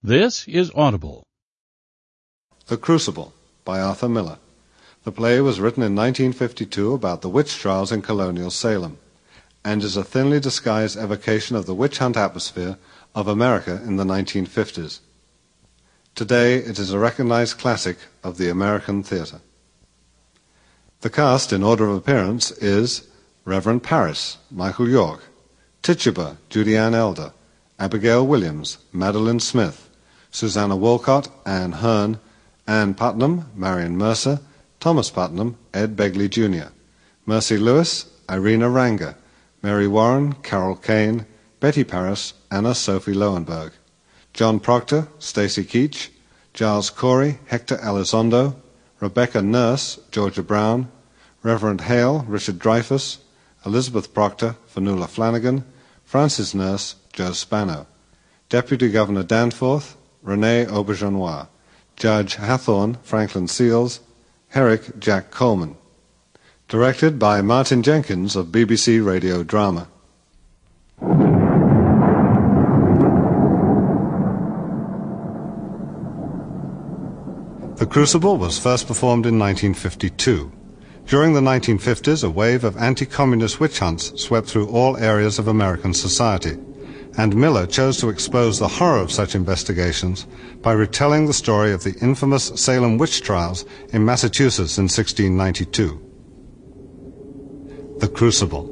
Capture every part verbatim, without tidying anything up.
This is Audible. The Crucible by Arthur Miller. The play was written in nineteen fifty-two about the witch trials in colonial Salem, and is a thinly disguised evocation of the witch hunt atmosphere of America in the nineteen fifties. Today it is a recognized classic of the American theater. The cast in order of appearance is Reverend Parris, Michael York; Tituba, Judy Ann Elder; Abigail Williams, Madeline Smith; Susanna Walcott, Anne Hearn; Ann Putnam, Marion Mercer; Thomas Putnam, Ed Begley Junior; Mercy Lewis, Irena Ranga; Mary Warren, Carol Kane; Betty Parris, Anna Sophie Lowenberg; John Proctor, Stacy Keach; Giles Corey, Hector Elizondo; Rebecca Nurse, Georgia Brown; Reverend Hale, Richard Dreyfuss; Elizabeth Proctor, Fanula Flanagan; Francis Nurse, Joe Spano; Deputy Governor Danforth, Renee Auberjonois; Judge Hathorne, Franklin Seals; Herrick, Jack Coleman. Directed by Martin Jenkins of B B C Radio Drama. The Crucible was first performed in nineteen fifty-two. During the nineteen fifties, a wave of anti-communist witch hunts swept through all areas of American society, and Miller chose to expose the horror of such investigations by retelling the story of the infamous Salem witch trials in Massachusetts in sixteen ninety-two. The Crucible.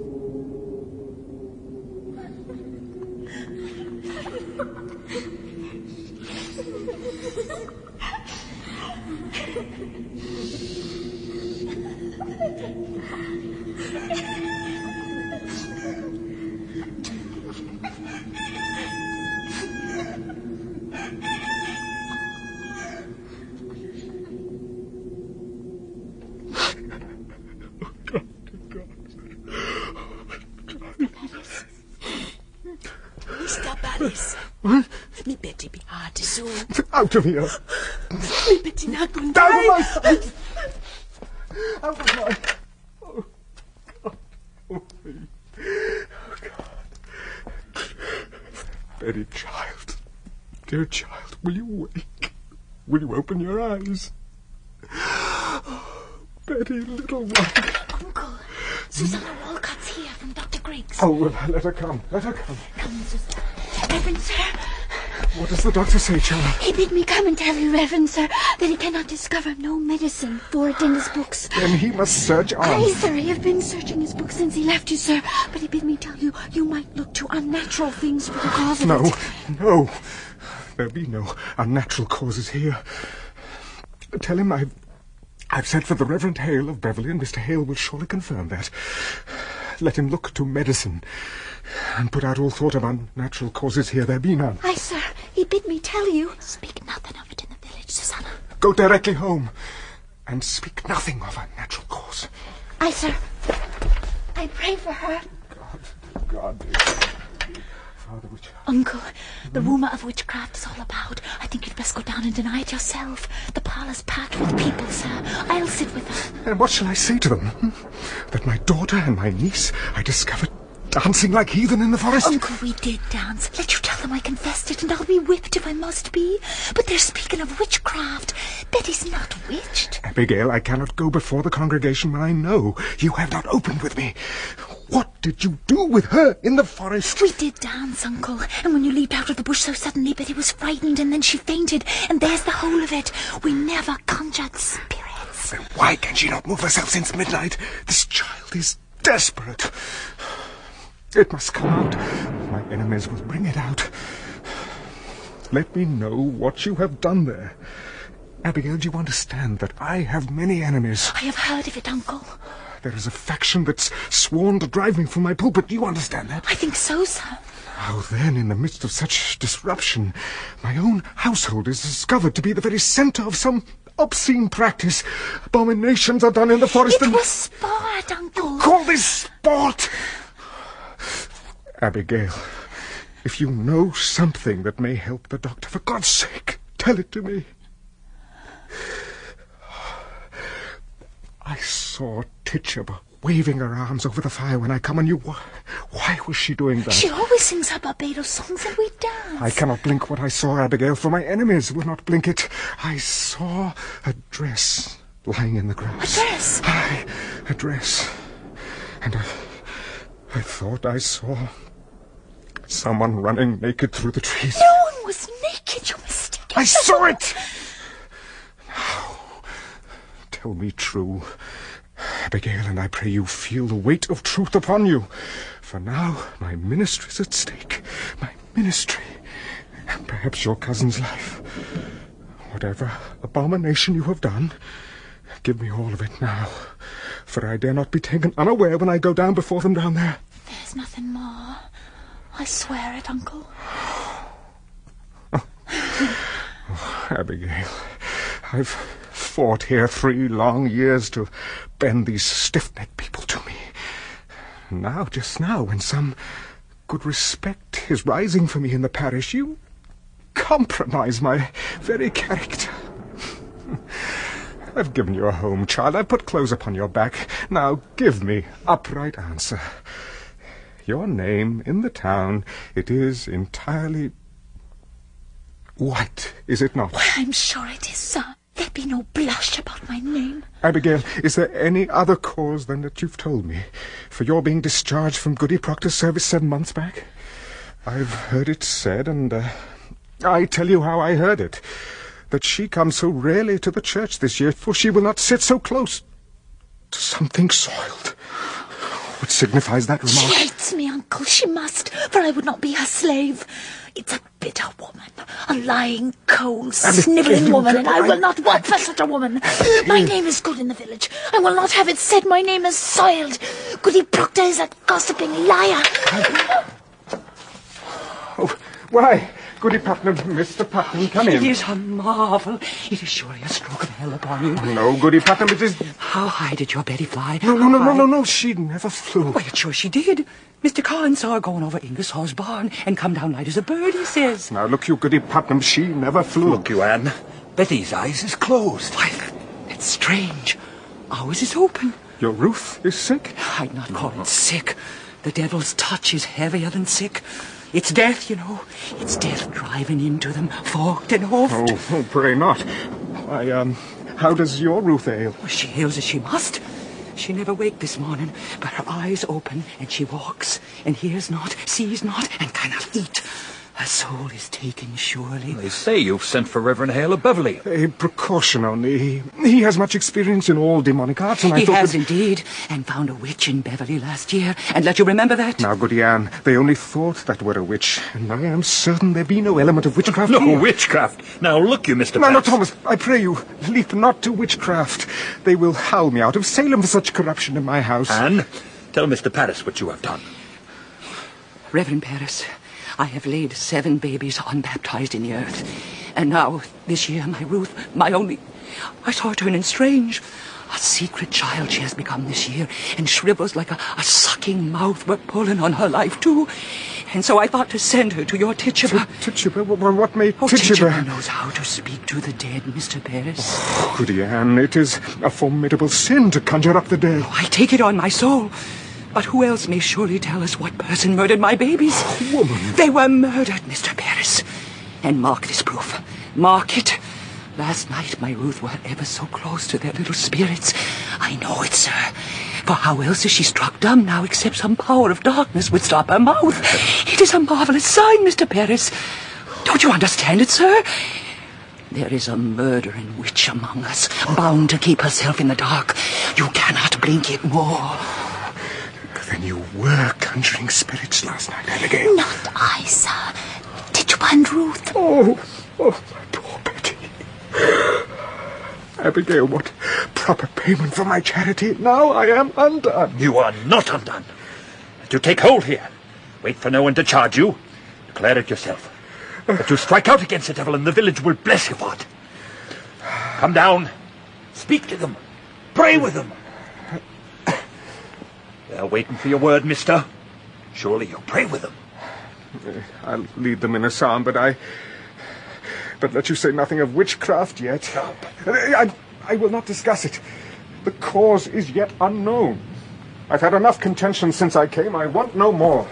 What? Me Betty be hard to soon. Out of here! Me Betty not going to Out die. of my sight! Out of my... Oh, God. Oh, me. Oh, God. Betty, child. Dear child, will you wake? Will you open your eyes? Oh, Betty, little one. Uncle, Susanna Walcott's here from Doctor Griggs. Oh, well, let her come. Let her come. Come, Susanna. Reverend Sir. What does the doctor say, child? He bid me come and tell you, Reverend Sir, that he cannot discover no medicine for it in his books. Then he must search on. Aye, sir, he have been searching his books since he left you, sir. But he bid me tell you, you might look to unnatural things for the cause of no, it. No, no. There be no unnatural causes here. Tell him I've, I've sent for the Reverend Hale of Beverly, and Mister Hale will surely confirm that. Let him look to medicine, and put out all thought of unnatural causes here. There be none. Aye, sir, he bid me tell you. Speak nothing of it in the village, Susanna. Go directly home, and speak nothing of unnatural cause. Aye, sir. I pray for her. God, God, dear. Father, which... Uncle, the rumour of witchcraft is all about. I think you'd best go down and deny it yourself. The parlour's packed with people, sir. I'll sit with her. And what shall I say to them? That my daughter and my niece I discovered dancing like heathen in the forest? Uncle, we did dance. Let you tell them I confessed it, and I'll be whipped if I must be. But they're speaking of witchcraft. Betty's not witched. Abigail, I cannot go before the congregation when I know you have not opened with me. What did you do with her in the forest? We did dance, Uncle, and when you leaped out of the bush so suddenly, Betty was frightened, and then she fainted, and there's the whole of it. We never conjured spirits. Then why can she not move herself since midnight? This child is desperate. It must come out. My enemies will bring it out. Let me know what you have done there. Abigail, do you understand that I have many enemies? I have heard of it, Uncle. There is a faction that's sworn to drive me from my pulpit. Do you understand that? I think so, sir. How then, in the midst of such disruption, my own household is discovered to be the very centre of some obscene practice. Abominations are done in the forest. It and... was sport, Uncle. You call this sport? Abigail, if you know something that may help the doctor, for God's sake, tell it to me. I saw Tituba waving her arms over the fire when I come on you. Why was she doing that? She always sings her Barbados songs and we dance. I cannot blink what I saw, Abigail, for my enemies will not blink it. I saw a dress lying in the grass. A dress? Aye, a dress. And I, I thought I saw someone running naked through the trees. No one was naked, you mistaken. I saw it! Now, tell me true, Abigail, and I pray you feel the weight of truth upon you. For now my ministry is at stake. My ministry, and perhaps your cousin's life. Whatever abomination you have done, give me all of it now. For I dare not be taken unaware when I go down before them down there. There's nothing more. I swear it, Uncle. Oh, Abigail, I've fought here three long years to bend these stiff-necked people to me. Now, just now, when some good respect is rising for me in the parish, you compromise my very character. I've given you a home, child. I've put clothes upon your back. Now give me upright answer. Your name in the town, it is entirely white, is it not? Well, I'm sure it is, sir. There be no blush about my name. Abigail, is there any other cause than that you've told me for your being discharged from Goody Proctor's service seven months back? I've heard it said, and uh, I tell you how I heard it, that she comes so rarely to the church this year, for she will not sit so close to something soiled. What signifies that remark? She hates me, Uncle. She must, for I would not be her slave. It's a bitter woman, a lying, cold, snivelling woman, and I will not work for such a woman. My name is good in the village. I will not have it said my name is soiled. Goody Proctor is a gossiping liar. Oh, why, Goody Putnam, Mister Putnam, come in. It is a marvel. It is surely a stroke of hell upon you. No, Goody Putnam, it is... How high did your Betty fly? No, no, no, no, no, no, she never flew. Well, sure she did. Mister Collins saw her going over Ingersoll's barn and come down light as a bird, he says. Now, look you, Goody Putnam, she never flew. Look you, Anne. Betty's eyes is closed. Why, that's strange. Ours is open. Your roof is sick? I'd not call it sick. The devil's touch is heavier than sick. It's death, you know. It's death driving into them, forked and hoofed. Oh, oh, pray not. Why, um, how does your roof ail? Well, she ails as she must. She never waked this morning, but her eyes open, and she walks, and hears not, sees not, and cannot eat. Her soul is taken, surely. They say you've sent for Reverend Hale of Beverley. A precaution only. He, he has much experience in all demonic arts, and I he thought has that... indeed, and found a witch in Beverley last year, and let you remember that. Now, Goody Anne, they only thought that were a witch, and I am certain there be no element of witchcraft No here. witchcraft. Now look you, Mister No, no, Patch. Thomas, I pray you, leap not to witchcraft. They will howl me out of Salem for such corruption in my house. Anne, tell Mister Paris what you have done. Reverend Paris, I have laid seven babies unbaptized in the earth. And now, this year, my Ruth, my only... I saw her turning strange. A secret child she has become this year, and shrivels like a, a sucking mouth. We're pulling on her life, too. And so I thought to send her to your Tituba. Tituba? Well, what may Oh, Tituba... Tituba knows how to speak to the dead, Mister Paris. Oh, Goody Anne, it is a formidable sin to conjure up the dead. I take it on my soul. But who else may surely tell us what person murdered my babies? Woman. They were murdered, Mister Paris. And mark this proof. Mark it. Last night my Ruth were ever so close to their little spirits. I know it, sir. For how else is she struck dumb now except some power of darkness would stop her mouth? It is a marvelous sign, Mister Paris. Don't you understand it, sir? There is a murdering witch among us, bound to keep herself in the dark. You cannot blink it more. Then you were conjuring spirits last night, Abigail. Not I, sir. Tituba and Ruth. Oh, oh, my poor Betty. Abigail, what proper payment for my charity? Now I am undone. You are not undone. But you take hold here. Wait for no one to charge you. Declare it yourself. But you strike out against the devil, and the village will bless you for it. Come down. Speak to them. Pray with them. They're waiting for your word, mister. Surely you'll pray with them. I'll lead them in a psalm, but I... But let you say nothing of witchcraft yet. I, I will not discuss it. The cause is yet unknown. I've had enough contention since I came. I want no more.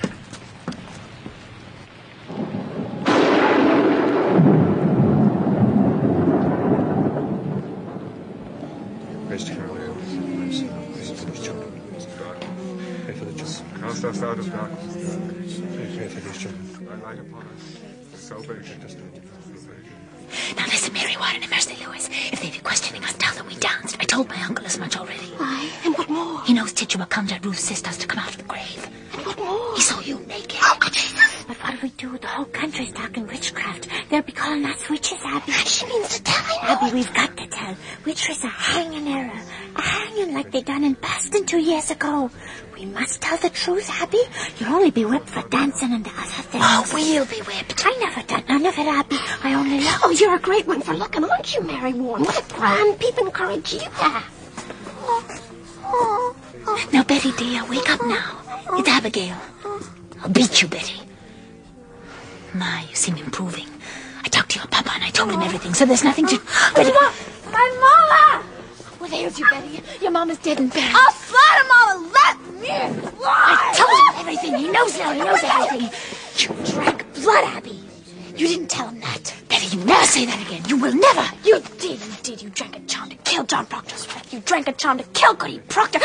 Cast us out of darkness. Pray for these children. Thy light upon us. Salvation. Now listen, Mary Warren and Mercy Lewis. If they be questioning us, tell them we danced. I told my uncle as much already. Aye, and what more? He knows Tituba conjured Ruth's sisters to come out of the grave. And what more? He saw you naked. Oh, good Jesus! But what'll we do? The whole country's talking witchcraft. They'll be calling us witches, Abby. She means to tell, I know. Abby, we've got to tell. Witches are hanging error. A hanging like they done in Boston two years ago. We must tell the truth, Abby. You'll only be whipped for dancing and the other things. Oh, we'll be whipped. I never done none of it, Abby. I only love... Oh, you're a great one for looking, aren't you, Mary Warren? What a grand peeping courage you have. Oh, oh, oh. Now, Betty, dear, wake up now. It's Abigail. I'll beat you, Betty. My, you seem improving. I talked to your papa and I told him everything, so there's nothing to... Betty. My mama! What ails you, Betty? Your mama's dead and buried. I'll slaughter Mama. Let me fly. I told him everything. He knows now. He knows everything. You drank blood, Abby. You didn't tell him that. Betty, you never say that again. You will never. You did, you did. You drank a charm to kill John Proctor's wife. You drank a charm to kill Goody Proctor.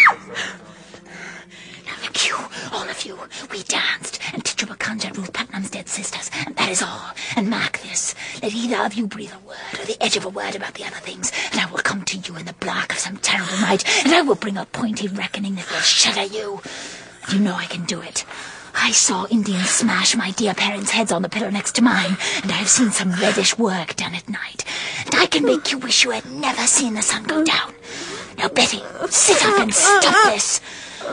Now look, you, all of you, we danced, and Tituba conjured Ruth Putnam's dead sisters, and that is all. And mark this, let either of you breathe a word or the edge of a word about the other things, and I will come to you in the black of some terrible night, and I will bring a pointy reckoning that will shatter you. You know I can do it. I saw Indians smash my dear parents' heads on the pillow next to mine, and I have seen some reddish work done at night, and I can make you wish you had never seen the sun go down. Now, Betty, sit up and stop this.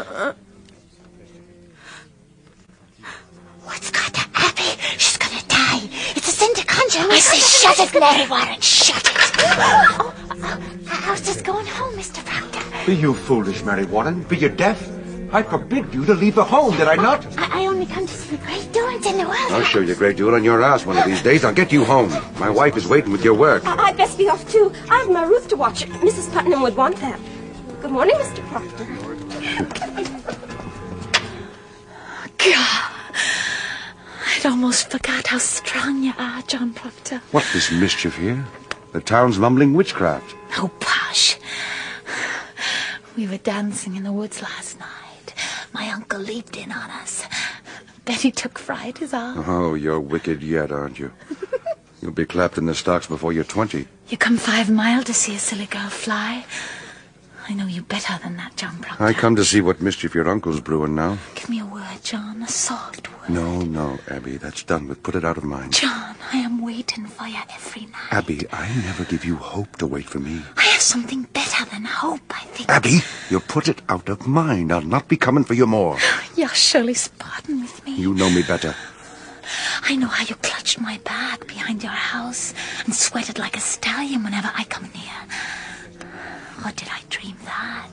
What's got to Abby? She's gonna die. It's a sin to conjure. I say shut it, Mary Warren, shut it. Oh, oh, how's this going home, Mister Proctor? Be you foolish, Mary Warren? Be you deaf? I forbid you to leave the home, did I not? I, I only come to see the great doings in the world. I'll show you a great deal on your ass one of these days. I'll get you home. My wife is waiting with your work. I, I'd best be off, too. I have my Ruth to watch. Missus Putnam would want that. Good morning, Mister Proctor. God, I'd almost forgot how strong you are, John Proctor. What is mischief here? The town's mumbling witchcraft. Oh, posh. We were dancing in the woods last night. My uncle leaped in on us. Betty took fright as all. Oh, you're wicked yet, aren't you? You'll be clapped in the stocks before you're twenty. You come five mile to see a silly girl fly. I know you better than that, John Proctor. I come to see what mischief your uncle's brewing now. Give me a word, John, a soft word. No, no, Abby, that's done with. Put it out of mind. John, I am waiting for you every night. Abby, I never give you hope to wait for me. I have something better than hope, I think. Abby, you put it out of mind. I'll not be coming for you more. You're surely sporting with me. You know me better. I know how you clutched my bag behind your house and sweated like a stallion whenever I come near. Or did I dream that?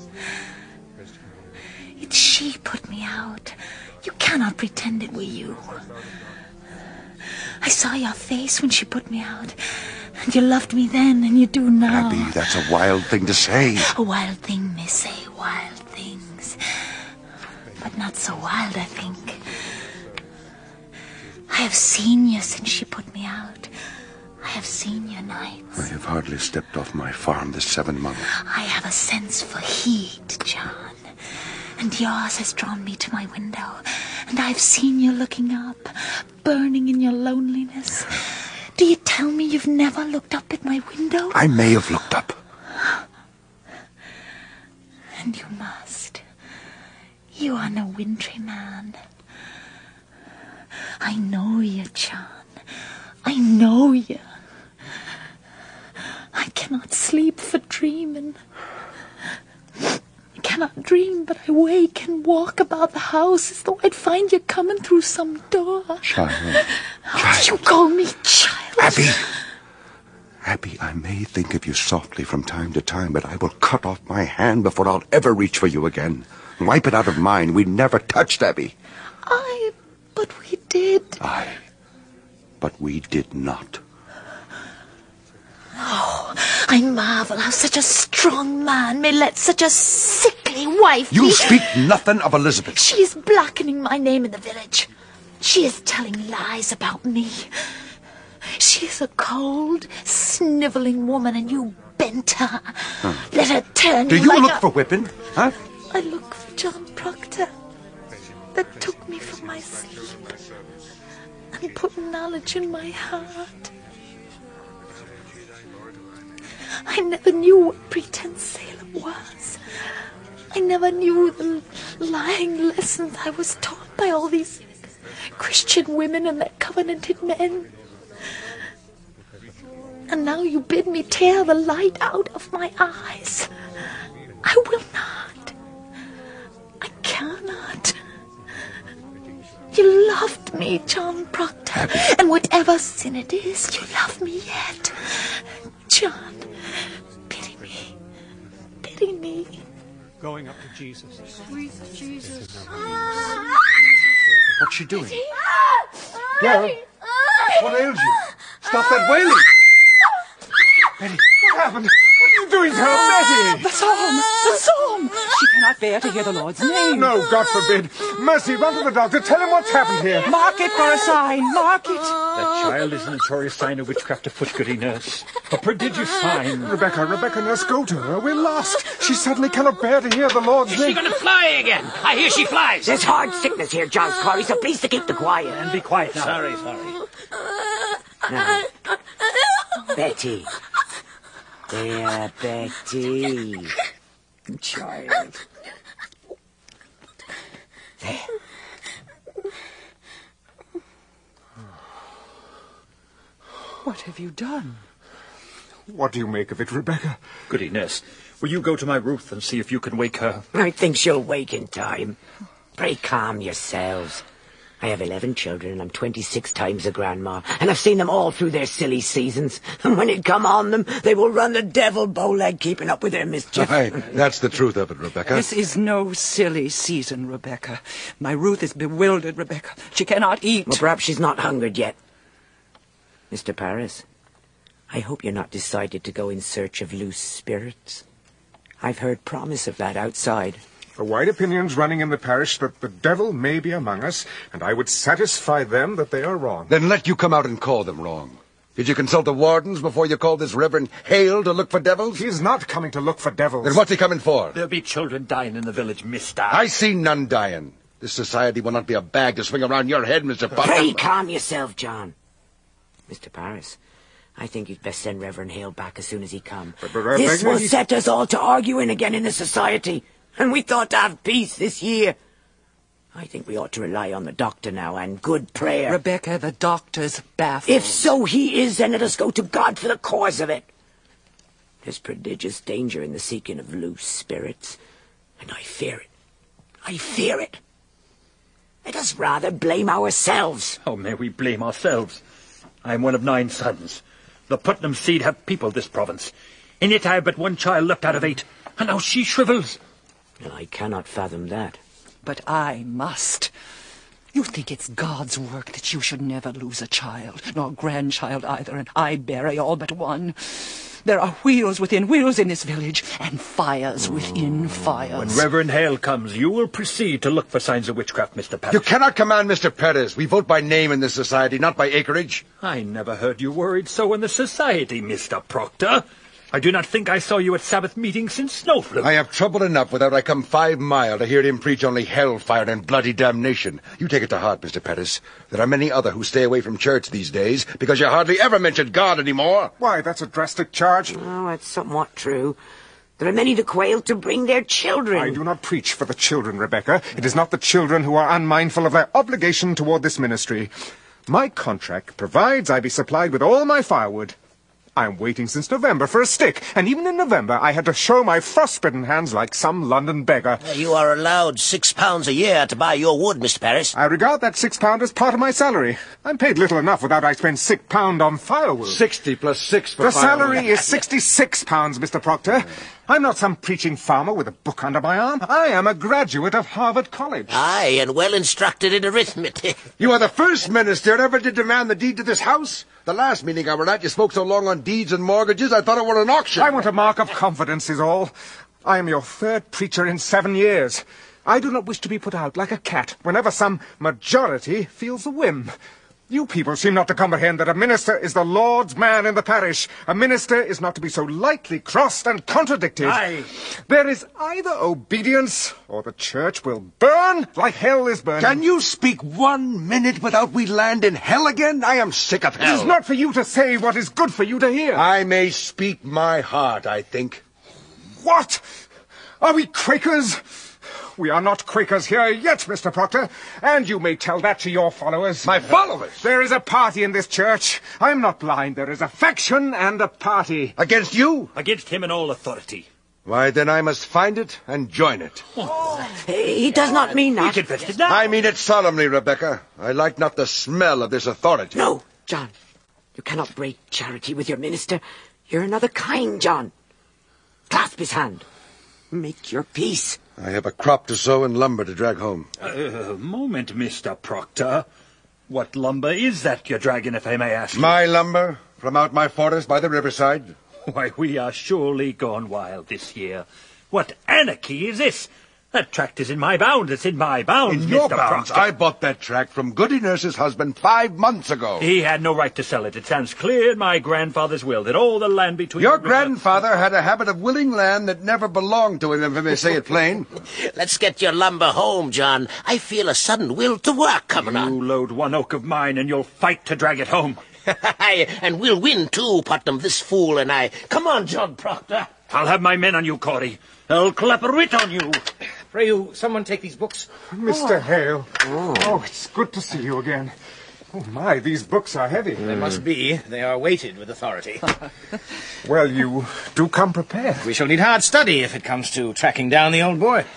It's she put me out. You cannot pretend it were you. I saw your face when she put me out. And you loved me then, and you do now. Abby, that's a wild thing to say. A wild thing may say wild things. But not so wild, I think. I have seen you since she put me out. I have seen your nights. I have hardly stepped off my farm this seven months. I have a sense for heat, John. And yours has drawn me to my window. And I've seen you looking up, burning in your loneliness. Do you tell me you've never looked up at my window? I may have looked up. And you must. You are no wintry man. I know you, John. I know you. I cannot sleep for dreaming. I cannot dream, but I wake and walk about the house as though I'd find you coming through some door. Child. Oh, Child. you call me child. Abby. Abby, I may think of you softly from time to time, but I will cut off my hand before I'll ever reach for you again. Wipe it out of mine. We never touched, Abby. I... But we did. Aye. But we did not. Oh, I marvel how such a strong man may let such a sickly silly wife. You speak nothing of Elizabeth. She is blackening my name in the village. She is telling lies about me. She is a cold, snivelling woman, and you bent her. Huh. Let her turn Do you you like look a... for whipping? Huh? I look for John Proctor, that took me from my sleep and put knowledge in my heart. I never knew what pretense Salem was. I never knew the lying lessons I was taught by all these Christian women and their covenanted men. And now you bid me tear the light out of my eyes. I will not. I cannot. You loved me, John Proctor, and whatever sin it is, you love me yet. John, pity me. Pity me. Going up to Jesus. Sweet Jesus. What's she doing? Well, what ails you? Stop that wailing! Betty, what happened? What are you doing to her, Betty? The psalm! The psalm! She cannot bear to hear the Lord's name. No, God forbid. Mercy, run to the doctor. Tell him what's happened here. Mark it for a sign. Mark it. That child is a notorious sign of witchcraft afoot, goody nurse. A prodigious sign. Rebecca, Rebecca, nurse, go to her. We're lost. She suddenly cannot bear to hear the Lord's Is name. she going to fly again? I hear she flies. There's hard sickness here, John Squarry, so please to keep the quiet. And be quiet now. Sorry, sorry. Now, Betty. There, Betty. Child. There. What have you done? What do you make of it, Rebecca? Goody nurse, will you go to my Ruth and see if you can wake her? I think she'll wake in time. Pray calm yourselves. I have eleven children, and I'm twenty-six times a grandma, and I've seen them all through their silly seasons. And when it come on them, they will run the devil bow-leg, keeping up with their mischief. Aye, that's the truth of it, Rebecca. This is no silly season, Rebecca. My Ruth is bewildered, Rebecca. She cannot eat. Well, perhaps she's not hungered yet. Mister Paris, I hope you're not decided to go in search of loose spirits. I've heard promise of that outside. A wide opinion's running in the parish that the devil may be among us, and I would satisfy them that they are wrong. Then let you come out and call them wrong. Did you consult the wardens before you called this Reverend Hale to look for devils? He's not coming to look for devils. Then what's he coming for? There'll be children dying in the village, mister. I see none dying. This society will not be a bag to swing around your head, Mister Putnam. Pray calm yourself, John. Mister Paris, I think you'd best send Reverend Hale back as soon as he come. But, but, this but, will he... set us all to arguing again in the society. And we thought to have peace this year. I think we ought to rely on the doctor now and good prayer. Rebecca, the doctor's baffled. If so he is, then let us go to God for the cause of it. There's prodigious danger in the seeking of loose spirits, and I fear it. I fear it. Let us rather blame ourselves. Oh, may we blame ourselves? I am one of nine sons. The Putnam seed have peopled this province. In it I have but one child left out of eight, and now she shrivels. And I cannot fathom that. But I must. You think it's God's work that you should never lose a child, nor grandchild either, and I bury all but one. There are wheels within wheels in this village, and fires within fires. When Reverend Hale comes, you will proceed to look for signs of witchcraft, Mister Paris. You cannot command Mister Perez. We vote by name in this society, not by acreage. I never heard you worried so in the society, Mister Proctor. I do not think I saw you at Sabbath meeting since Snowflake. I have trouble enough without I come five mile to hear him preach only hellfire and bloody damnation. You take it to heart, Mister Pettis. There are many other who stay away from church these days because you hardly ever mention God anymore. Why, that's a drastic charge. Oh, it's somewhat true. There are many that quail to bring their children. I do not preach for the children, Rebecca. It is not the children who are unmindful of their obligation toward this ministry. My contract provides I be supplied with all my firewood. I am waiting since November for a stick, and even in November I had to show my frostbitten hands like some London beggar. You are allowed six pounds a year to buy your wood, Mister Paris. I regard that six pound as part of my salary. I'm paid little enough without I spend six pound on firewood. Sixty plus six for The firewood. salary is sixty-six pounds, Mister Proctor. I'm not some preaching farmer with a book under my arm. I am a graduate of Harvard College. Aye, and well instructed in arithmetic. You are the first minister ever to demand the deed to this house. The last meeting I were at, you spoke so long on deeds and mortgages, I thought it were an auction. I want a mark of confidence is all. I am your third preacher in seven years. I do not wish to be put out like a cat whenever some majority feels a whim. You people seem not to comprehend that a minister is the Lord's man in the parish. A minister is not to be so lightly crossed and contradicted. Aye. There is either obedience, or the church will burn like hell is burning. Can you speak one minute without we land in hell again? I am sick of hell. It is not for you to say what is good for you to hear. I may speak my heart, I think. What? Are we Quakers? We are not Quakers here yet, Mister Proctor, and you may tell that to your followers. My followers? There is a party in this church. I am not blind. There is a faction and a party. Against you? Against him and all authority. Why, then I must find it and join it. Oh. He does not mean that. He confessed it now. I mean it solemnly, Rebecca. I like not the smell of this authority. No, John. You cannot break charity with your minister. You're another kind, John. Clasp his hand. Make your peace. I have a crop to sow and lumber to drag home. A uh, moment, Mister Proctor. What lumber is that you're dragging, if I may ask? My lumber from out my forest by the riverside. Why, we are surely gone wild this year. What anarchy is this? That tract is in my bounds. It's in my bounds, In your Mister bounds? Proctor. I bought that tract from Goody Nurse's husband five months ago. He had no right to sell it. It stands clear in my grandfather's will that all the land between... Your the river- grandfather had a habit of willing land that never belonged to him, if I may say it plain. Let's get your lumber home, John. I feel a sudden will to work coming You on. load one oak of mine and you'll fight to drag it home. And we'll win too, Putnam, this fool and I. Come on, John Proctor. I'll have my men on you, Corey. I'll clap a writ on you. Pray you, someone take these books. Mister Hale. Oh. oh, it's good to see you again. Oh, my, these books are heavy. They must be. They are weighted with authority. Well, you do come prepared. We shall need hard study if it comes to tracking down the old boy.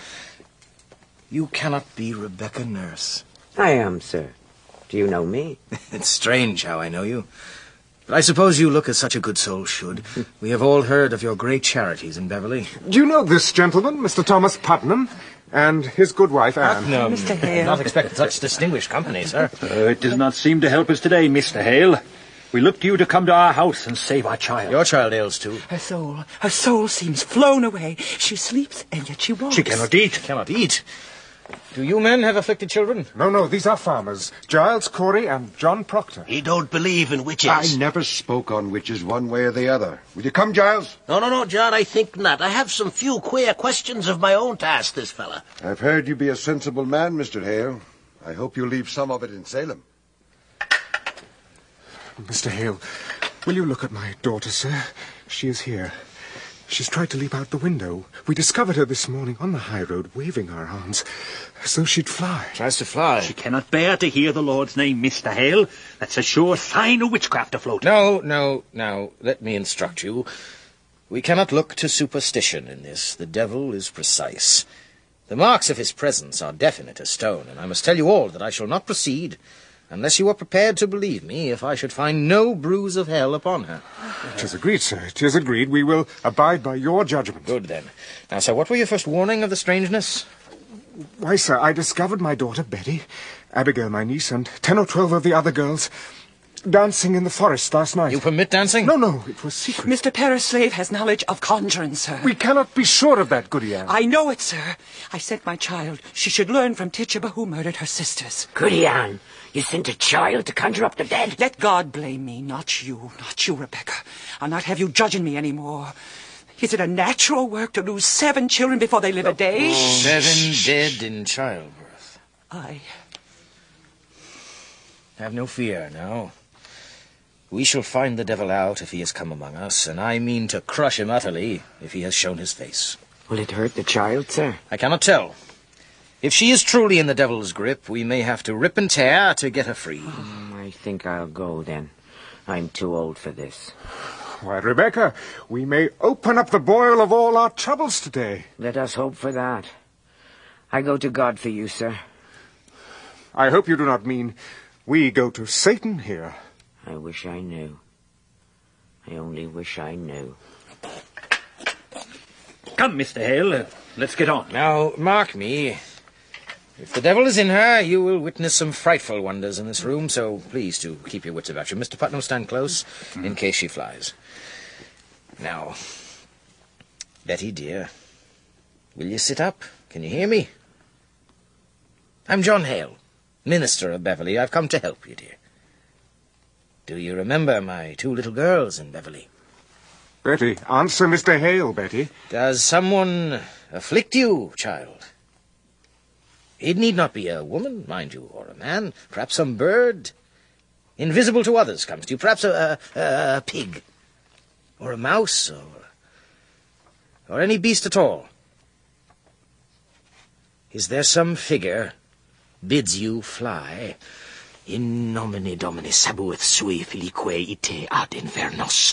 You cannot be Rebecca Nurse. I am, sir. Do you know me? It's strange how I know you. But I suppose you look as such a good soul should. We have all heard of your great charities in Beverley. Do you know this gentleman, Mister Thomas Putnam, and his good wife, Anne? No, Mister Hale. not expect such distinguished company, sir. Uh, it does not seem to help us today, Mister Hale. We look to you to come to our house and save our child. Your child ails too. Her soul, her soul seems flown away. She sleeps, and yet she walks. She cannot eat. Cannot eat. Do you men have afflicted children? No, no, these are farmers. Giles Corey and John Proctor. He don't believe in witches. I never spoke on witches one way or the other. Will you come, Giles? No, no, no, John, I think not. I have some few queer questions of my own to ask this fella. I've heard you be a sensible man, Mister Hale. I hope you leave some of it in Salem. Mister Hale, will you look at my daughter, sir? She is here. She's tried to leap out the window. We discovered her this morning on the high road, waving her arms, as though she'd fly. Tries to fly. She cannot bear to hear the Lord's name, Mister Hale. That's a sure sign of witchcraft afloat. No, no, now, let me instruct you. We cannot look to superstition in this. The devil is precise. The marks of his presence are definite as stone, and I must tell you all that I shall not proceed unless you are prepared to believe me if I should find no bruise of hell upon her. Tis agreed, sir. Tis agreed. We will abide by your judgment. Good, then. Now, sir, what were your first warning of the strangeness? Why, sir, I discovered my daughter Betty, Abigail, my niece, and ten or twelve of the other girls dancing in the forest last night. You permit dancing? No, no, it was secret. Mister Paraslave has knowledge of conjuring, sir. We cannot be sure of that, Goody Ann. I know it, sir. I sent my child. She should learn from Tituba who murdered her sisters. Goody Ann, you sent a child to conjure up the dead? Let God blame me, not you, not you, Rebecca. I'll not have you judging me any more. Is it a natural work to lose seven children before they live a day? Seven dead in childbirth. I... Have no fear now. We shall find the devil out if he has come among us, and I mean to crush him utterly if he has shown his face. Will it hurt the child, sir? I cannot tell. If she is truly in the devil's grip, we may have to rip and tear to get her free. Oh, I think I'll go, then. I'm too old for this. Why, Rebecca, we may open up the boil of all our troubles today. Let us hope for that. I go to God for you, sir. I hope you do not mean we go to Satan here. I wish I knew. I only wish I knew. Come, Mister Hale, uh, let's get on. Now, mark me. If the devil is in her, you will witness some frightful wonders in this room, so please do keep your wits about you. Mister Putnam, stand close, mm. in case she flies. Now, Betty, dear, Will you sit up? Can you hear me? I'm John Hale, minister of Beverley. I've come to help you, dear. Do you remember my two little girls in Beverley? Betty, answer Mister Hale, Betty. Does someone afflict you, child? It need not be a woman, mind you, or a man. Perhaps some bird, invisible to others, comes to you. Perhaps a, a, a pig, or a mouse, or, or any beast at all. Is there some figure bids you fly? In nomine Domini sabueth sui filique ite ad infernos.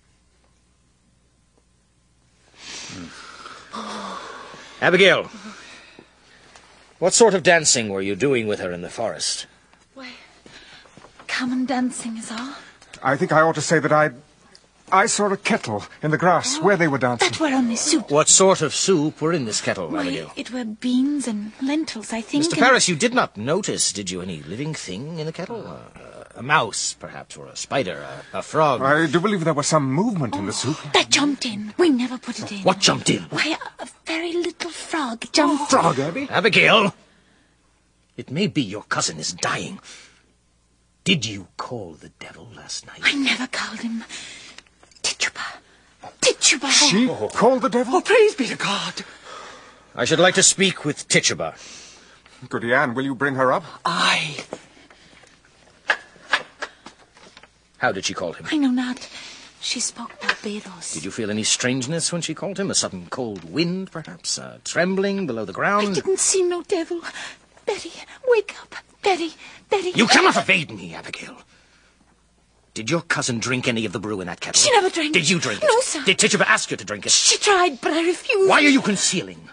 Abigail, what sort of dancing were you doing with her in the forest? Why, common dancing is all. I think I ought to say that I... I saw a kettle in the grass where they were dancing. That were only soup. What sort of soup were in this kettle, Why, Abigail? it were beans and lentils, I think. Mister and- Paris, you did not notice, did you, any living thing in the kettle? Uh, a mouse, perhaps, or a spider, a, a frog. I do believe there was some movement in the soup. That jumped in. We never put it in. What jumped in? Why, a, a very little frog jumped Frog, Abby? Abigail, it may be your cousin is dying. Did you call the devil last night? I never called him. Tituba. Tituba. She called the devil? Oh, praise be to God. I should like to speak with Tituba. Goody Ann, will you bring her up? Aye. How did she call him? I know not. She spoke Barbados. Did you feel any strangeness when she called him? A sudden cold wind, perhaps? A trembling below the ground? I didn't see no devil. Betty, wake up. Betty, Betty. You cannot evade me, Abigail. Did your cousin drink any of the brew in that kettle? She never drank Did it. you drink it? No, sir. Did Tituba ask you to drink it? She tried, but I refused. Why are you concealing?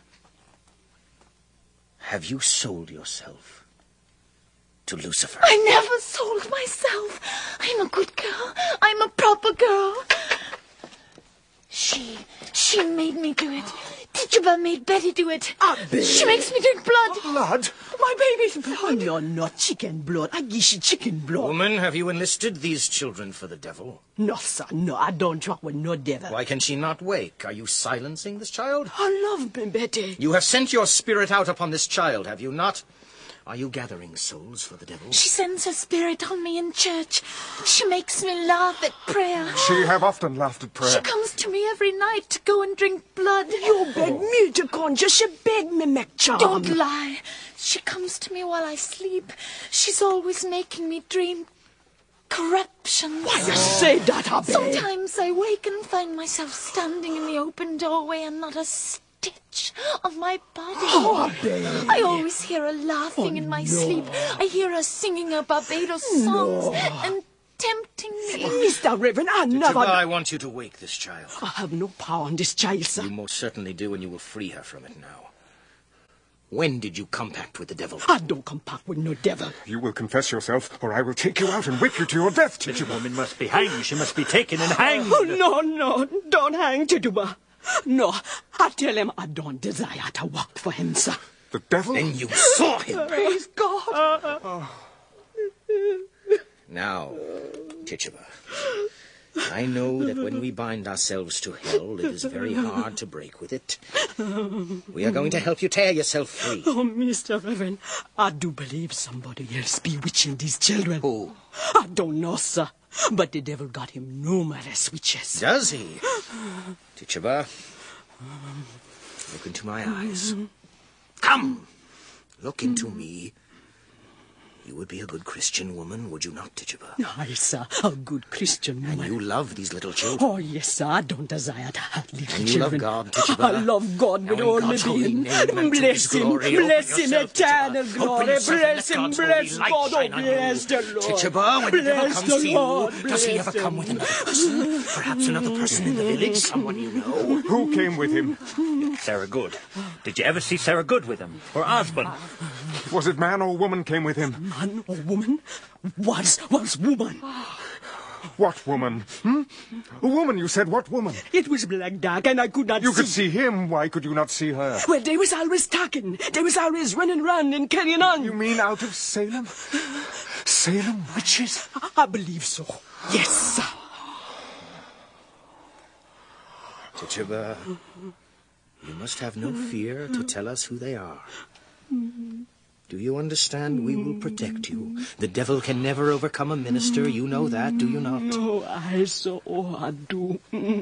Have you sold yourself to Lucifer? I never sold myself. I'm a good girl. I'm a proper girl. She, she made me do it. Tituba made Betty do it. Abby. She makes me drink blood. Blood? My baby's blood. No, not chicken blood. I give you chicken blood. Woman, have you enlisted these children for the devil? No, sir, no, I don't talk with no devil. Why can she not wake? Are you silencing this child? I love me, Betty. You have sent your spirit out upon this child, have you not? Are you gathering souls for the devil? She sends her spirit on me in church. She makes me laugh at prayer. She have often laughed at prayer. She comes to me every night to go and drink blood. You beg me to conjure. She beg me make charm. Don't lie. She comes to me while I sleep. She's always making me dream corruption. Why you say that, Abby? Sometimes I wake and find myself standing in the open doorway and not a stitch on my body. Oh, Abby. I always hear her laughing Oh, in my no. sleep. I hear her singing her Barbados songs and tempting me. Mister Reverend, I Tituba, never... I want you to wake this child. I have no power on this child, sir. You most certainly do, and you will free her from it now. When did you compact with the devil? I don't compact with no devil. You will confess yourself, or I will take you out and whip you to your death, This Tituba. woman must be hanged. She must be taken and hanged. Oh, no, no, don't hang Tituba. No, I tell him I don't desire to work for him, sir. The devil? Then you saw him. Praise God. Now, Tituba, I know that when we bind ourselves to hell, it is very hard to break with it. We are going to help you tear yourself free. Oh, Mister Reverend, I do believe somebody else bewitching these children. Who? I don't know, sir, but the devil got him numerous witches. Does he? Tituba, look into my eyes. Come, look into me. You would be a good Christian woman, would you not, Tituba? Aye, sir, a good Christian woman. And you love these little children. Oh, yes, sir, I don't desire to hurt little And you love children. God, Tituba. I love God with Now in all my God's holy being. name and to Bless his him, glory, open bless him, yourself, eternal Tituba. glory. Open yourself and Bless let him, God's bless holy light God. Oh, shine on you. bless the Lord. Tituba, when the devil Bless comes the to you, Lord, does he bless ever come him. with another person? Perhaps another person in the village, someone you know? Who came with him? Sarah Good. Did you ever see Sarah Good with him? Or Osborne? Was it man or woman came with him? Man or woman? Was, was woman. What woman? Hmm? A woman, you said. What woman? It was black dark and I could not You see. could see him. Why could you not see her? Well, they was always talking. They was always running around and carrying on. You mean out of Salem? Salem witches? I, I believe so. Yes, sir. Tituba, You must have no fear to tell us who they are. Do you understand? We will protect you. The devil can never overcome a minister. You know that, do you not? Oh, I so I do.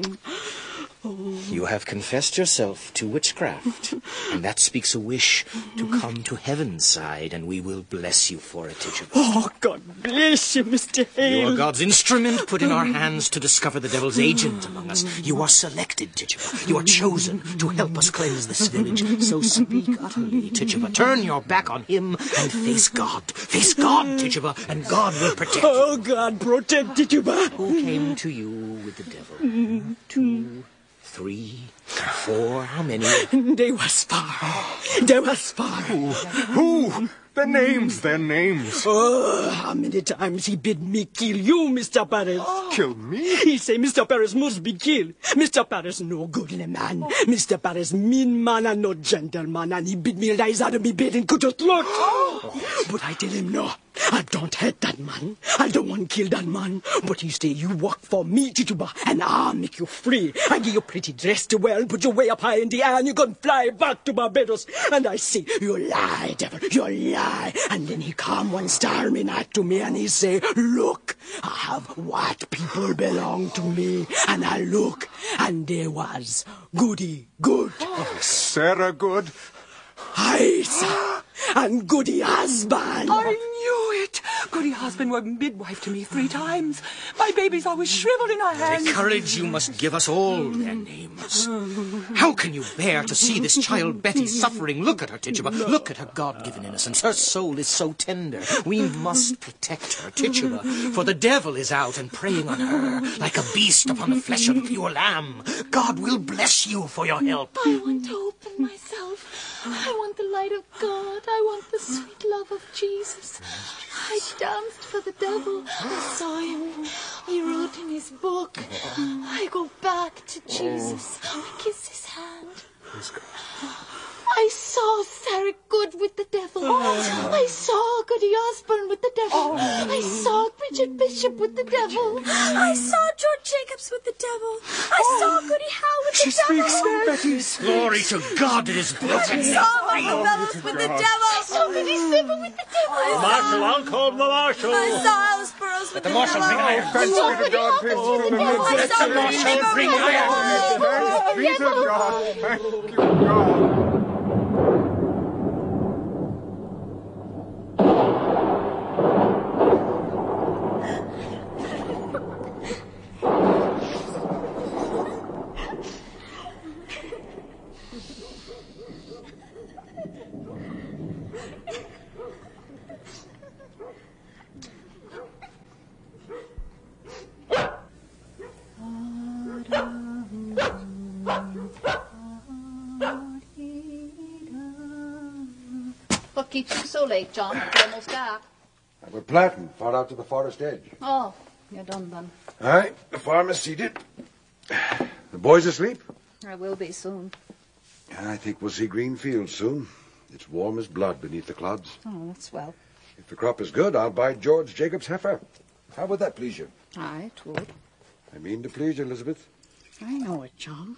Oh. You have confessed yourself to witchcraft, and that speaks a wish to come to heaven's side, and we will bless you for it, Tituba. Oh, God bless you, Mister Hale. You are God's instrument put in our hands to discover the devil's agent among us. You are selected, Tituba. You are chosen to help us cleanse this village. So speak utterly, Tituba. Turn your back on him and face God. Face God, Tituba, and God will protect you. Oh, God protect Tituba. Who came to you with the devil? Two... Three, four, how many? They was far. They was far. Who? Who? Their names, their names. Oh, how many times he bid me kill you, Mister Paris. Oh. Kill me? He say Mister Paris must be killed. Mister Paris no goodly man. Oh. Mister Paris mean man and no gentleman, and he bid me rise out of me bed and cut your throat. Oh. But I tell him no. I don't hate that man. I don't want to kill that man. But he say, you work for me, Tituba, and I'll make you free. I give you pretty dress to wear and put you way up high in the air, and you can fly back to Barbados. And I say, you lie, devil, you lie. And then he come one stormy night to me, and he say, look, I have white people belong to me. And I look, and there was Goody Good. Oh, Sarah Good. Aye, sir. And Goody Husband. I knew it. Goody Husband were midwife to me three times. My baby's always shriveled in her hands. Take courage, you must give us all their names. How can you bear to see this child Betty suffering? Look at her, Tituba. Look at her God-given innocence. Her soul is so tender. We must protect her, Tituba, for the devil is out and preying on her like a beast upon the flesh of a pure lamb. God will bless you for your help. I want to open myself. I want the light of God. I want the sweet love of Jesus. I danced for the devil. I saw him. He wrote in his book. I go back to Jesus. I kiss his hand. I saw Sarah Good with the devil. Oh. I saw Goody Osborne with the devil. Oh. I saw Bridget Bishop with the devil. I saw George Jacobs with the devil. I oh. saw Goody Howe with she the devil. She speaks, Betty. Glory to God, it is broken. I saw Michael Bellows with the devil. I saw Goody Sybil with the devil. Marshal, I'll call the marshal. I saw Alice Burroughs with the, the, the marshal devil. Bring iron. Thanks be to God, peace to the devil. Let the marshal bring iron. Thanks be to God. Thank you, God. What keeps you so late, John? It's almost dark. We're planting far out to the forest edge. Oh, you're done then. Aye, the farm is seated. The boys asleep? I will be soon. I think we'll see green fields soon. It's warm as blood beneath the clods. Oh, that's well. If the crop is good, I'll buy George Jacobs' heifer. How would that please you? Aye, it would. I mean to please you, Elizabeth. I know it, John.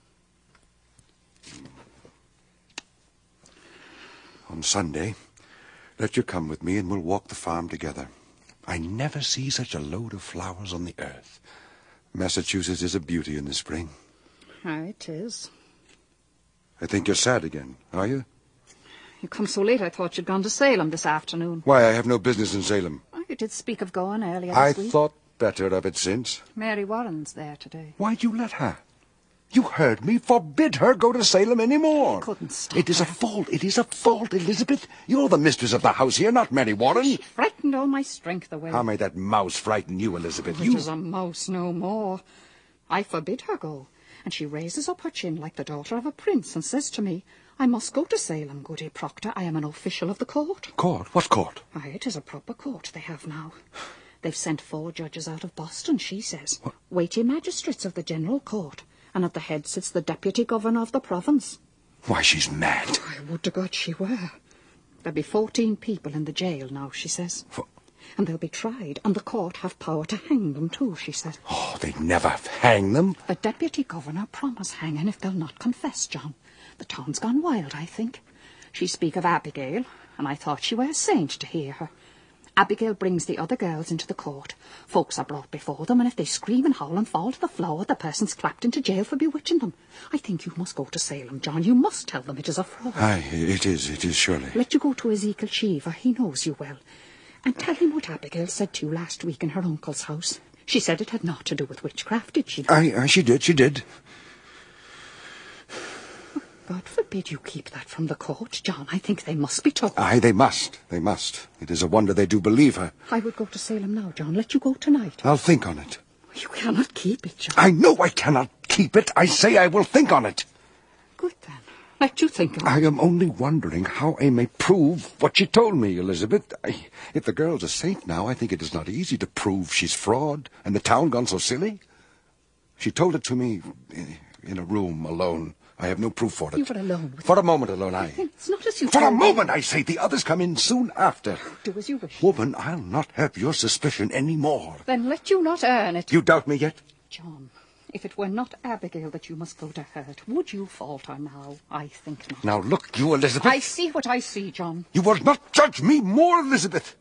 On Sunday, let you come with me and we'll walk the farm together. I never see such a load of flowers on the earth. Massachusetts is a beauty in the spring. Aye, it is. I think you're sad again, are you? You come so late I thought you'd gone to Salem this afternoon. Why, I have no business in Salem. Oh, you did speak of going earlier I this week. thought better of it since. Mary Warren's there today. Why'd you let her? You heard me. Forbid her go to Salem any more. I couldn't stop It is her. a fault. It is a fault, Elizabeth. You're the mistress of the house here, not Mary Warren. She frightened all my strength away. How may that mouse frighten you, Elizabeth? It You... is a mouse no more. I forbid her go, and she raises up her chin like the daughter of a prince and says to me, I must go to Salem, Goody Proctor. I am an official of the court. Court? What court? Aye, it is a proper court they have now. They've sent four judges out of Boston, she says. What? Weighty magistrates of the general court. And at the head sits the deputy governor of the province. Why, she's mad. I would to God she were. There'll be fourteen people in the jail now, she says. For... and they'll be tried, and the court have power to hang them too, she said. Oh, they'd never hang them. The deputy governor promised hanging if they'll not confess, John. The town's gone wild, I think. She speak of Abigail, and I thought she were a saint to hear her. Abigail brings the other girls into the court. Folks are brought before them, and if they scream and howl and fall to the floor, the person's clapped into jail for bewitching them. I think you must go to Salem, John. You must tell them it is a fraud. Aye, it is, it is, surely. Let you go to Ezekiel Cheever. He knows you well. And tell him what Abigail said to you last week in her uncle's house. She said it had naught to do with witchcraft, did she? Aye, aye, she did, she did. God forbid you keep that from the court, John. I think they must be told. Aye, they must. They must. It is a wonder they do believe her. I would go to Salem now, John. Let you go tonight. I'll think on it. You cannot keep it, John. I know I cannot keep it. I say I will think on it. Good, then. Let you think on it. I am only wondering how I may prove what she told me, Elizabeth. I, if the girl's a saint now, I think it is not easy to prove she's fraud and the town gone so silly. She told it to me in a room alone. I have no proof for it. You were alone with For a moment alone, I... It's not as you For a told me. moment, I say. The others come in soon after. Do as you wish. Woman, I'll not have your suspicion any more. Then let you not earn it. You doubt me yet? John, if it were not Abigail that you must go to hurt, would you falter now? I think not. Now look, you, Elizabeth. I see what I see, John. You will not judge me more, Elizabeth.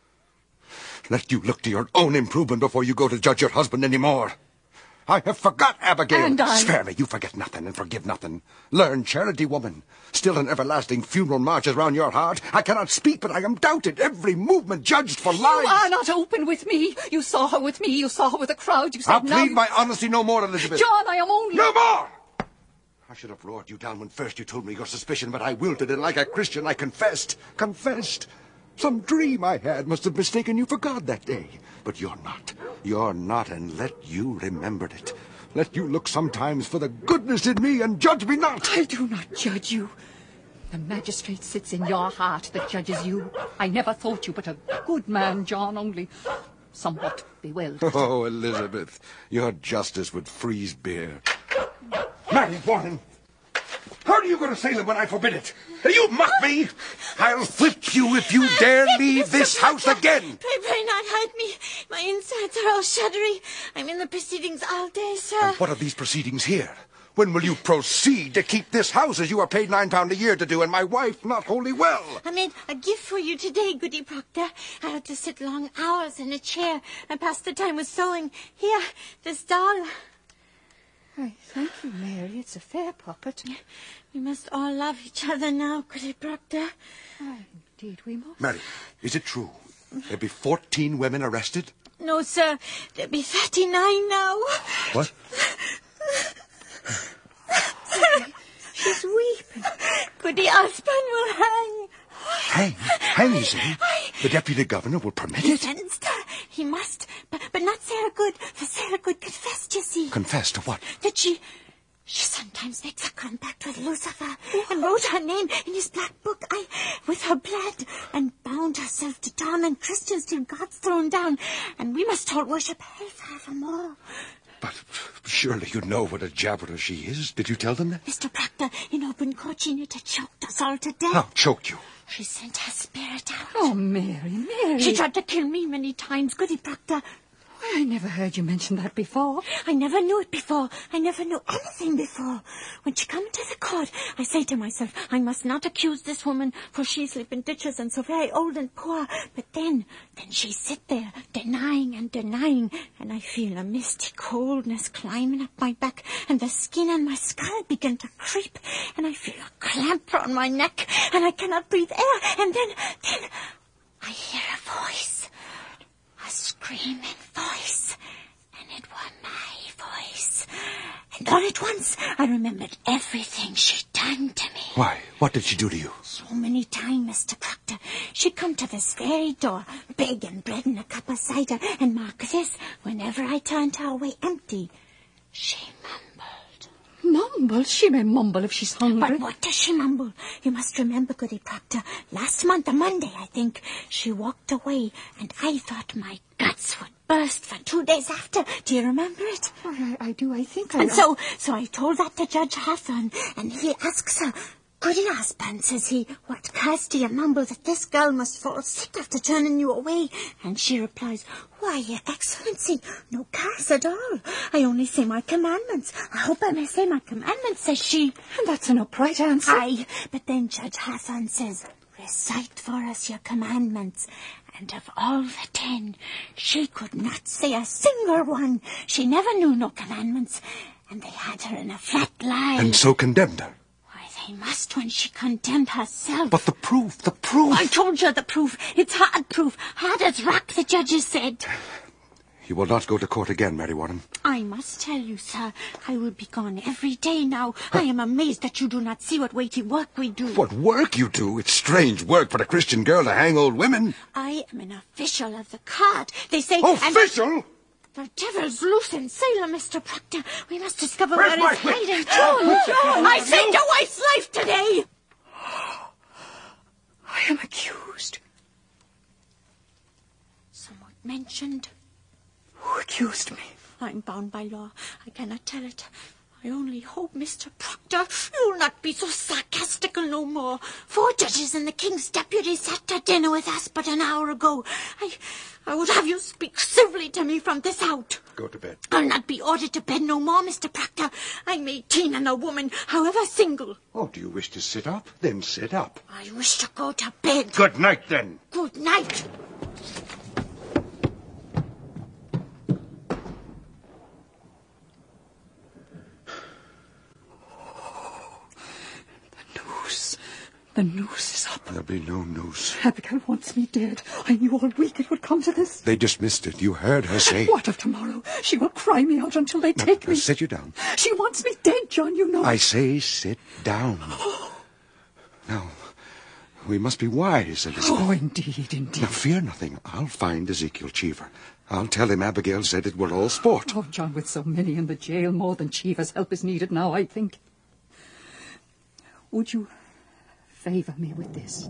Let you look to your own improvement before you go to judge your husband any more. I have forgot Abigail. And I... Spare me, you forget nothing and forgive nothing. Learn charity, woman. Still an everlasting funeral marches round your heart. I cannot speak, but I am doubted. Every movement judged for lies. You are not open with me. You saw her with me. You saw her with a crowd. You said I'll no. plead my honesty no more, Elizabeth. John, I am only... No more! I should have roared you down when first you told me your suspicion, but I wilted, and like a Christian I confessed. Confessed. Some dream I had must have mistaken you for God that day. But you're not. You're not, and let you remember it. Let you look sometimes for the goodness in me and judge me not. I do not judge you. The magistrate sits in your heart that judges you. I never thought you but a good man, John, only somewhat bewildered. Oh, Elizabeth, your justice would freeze beer. Mary Warren! How do you go to Salem when I forbid it? You mock me! I'll whip you if you dare leave this house again! Pray, pray not hurt me. My insides are all shuddery. I'm in the proceedings all day, sir. And what are these proceedings here? When will you proceed to keep this house as you are paid nine pound a year to do, and my wife not wholly well? I made a gift for you today, Goody Proctor. I had to sit long hours in a chair. I passed the time with sewing. Here, this doll. I thank you, Mary. It's a fair puppet. We must all love each other now, Goody Proctor. Aye, indeed we must. Mary, is it true? There'll be fourteen women arrested? No, sir. There'll be thirty-nine now. What? She's weeping. Goody Osborne will hang. Hang? Hang, you say? The deputy governor will permit He it? sentenced her. He must. But, but not Sarah Good. For Sarah Good confessed, you see. Confess to what? That she... She sometimes makes a compact with Lucifer and wrote her name in his black book, I, with her blood, and bound herself to torment Christians till God's thrown down, and we must all worship hell forevermore. But surely you know what a jabberer she is. Did you tell them that? Mister Proctor, in open court she nearly choked us all to death. How choked you? She sent her spirit out. Oh, Mary, Mary. She tried to kill me many times, Goody Proctor. I never heard you mention that before. I never knew it before. I never knew anything before. When she come into the court, I say to myself, I must not accuse this woman, for she sleep in ditches and so very old and poor. But then, then she sit there, denying and denying, and I feel a misty coldness climbing up my back, and the skin on my skull begin to creep, and I feel a clamp round my neck, and I cannot breathe air, and then, then, I hear a voice. A screaming voice, and it were my voice. And all at once I remembered everything she'd done to me. Why? What did she do to you? So many times, Mister Proctor. She'd come to this very door, begging bread and a cup of cider, and mark this, whenever I turned her away empty, she mumbled. Mumble? She may mumble if she's hungry. But what does she mumble? You must remember, Goody Proctor, last month, a Monday, I think, she walked away, and I thought my guts would burst for two days after. Do you remember it? I, I do, I think I... And so, so I told that to Judge Hawthorne, and he asks her, Goody Aspan, says he, what cast do you mumble that this girl must fall sick after turning you away? And she replies, why, your excellency, no cast at all. I only say my commandments. I hope I may say my commandments, says she. And that's an upright answer. Aye, but then Judge Hassan says, recite for us your commandments. And of all the ten, she could not say a single one. She never knew no commandments. And they had her in a flat lie. And so condemned her. They must when she condemned herself. But the proof, the proof. I told you the proof. It's hard proof. Hard as rock, the judges said. You will not go to court again, Mary Warren. I must tell you, sir, I will be gone every day now. Huh? I am amazed that you do not see what weighty work we do. What work you do? It's strange work for a Christian girl to hang old women. I am an official of the court. They say... Official? The devil's loose in Salem, Mister Proctor. We must discover Where's where he's hiding. John, John, I saved your wife's life today. I am accused. Somewhat mentioned. Who accused me? I'm bound by law. I cannot tell it. I only hope, Mister Proctor, you'll not be so sarcastical no more. Four judges and the king's deputy sat to dinner with us but an hour ago. I, I would have you speak civilly to me from this out. Go to bed. I'll not be ordered to bed no more, Mister Proctor. I'm eighteen and a woman, however single. Oh, do you wish to sit up? Then sit up. I wish to go to bed. Good night, then. Good night. The noose is up. There'll be no noose. Abigail wants me dead. I knew all week it would come to this. They dismissed it. You heard her say... What of tomorrow? She will cry me out until they take now, me. Now sit you down. She wants me dead, John, you know. I say sit down. Now, we must be wise, Elizabeth. Oh, indeed, indeed. Now, fear nothing. I'll find Ezekiel Cheever. I'll tell him Abigail said it were all sport. Oh, John, with so many in the jail, more than Cheever's help is needed now, I think. Would you... favour me with this?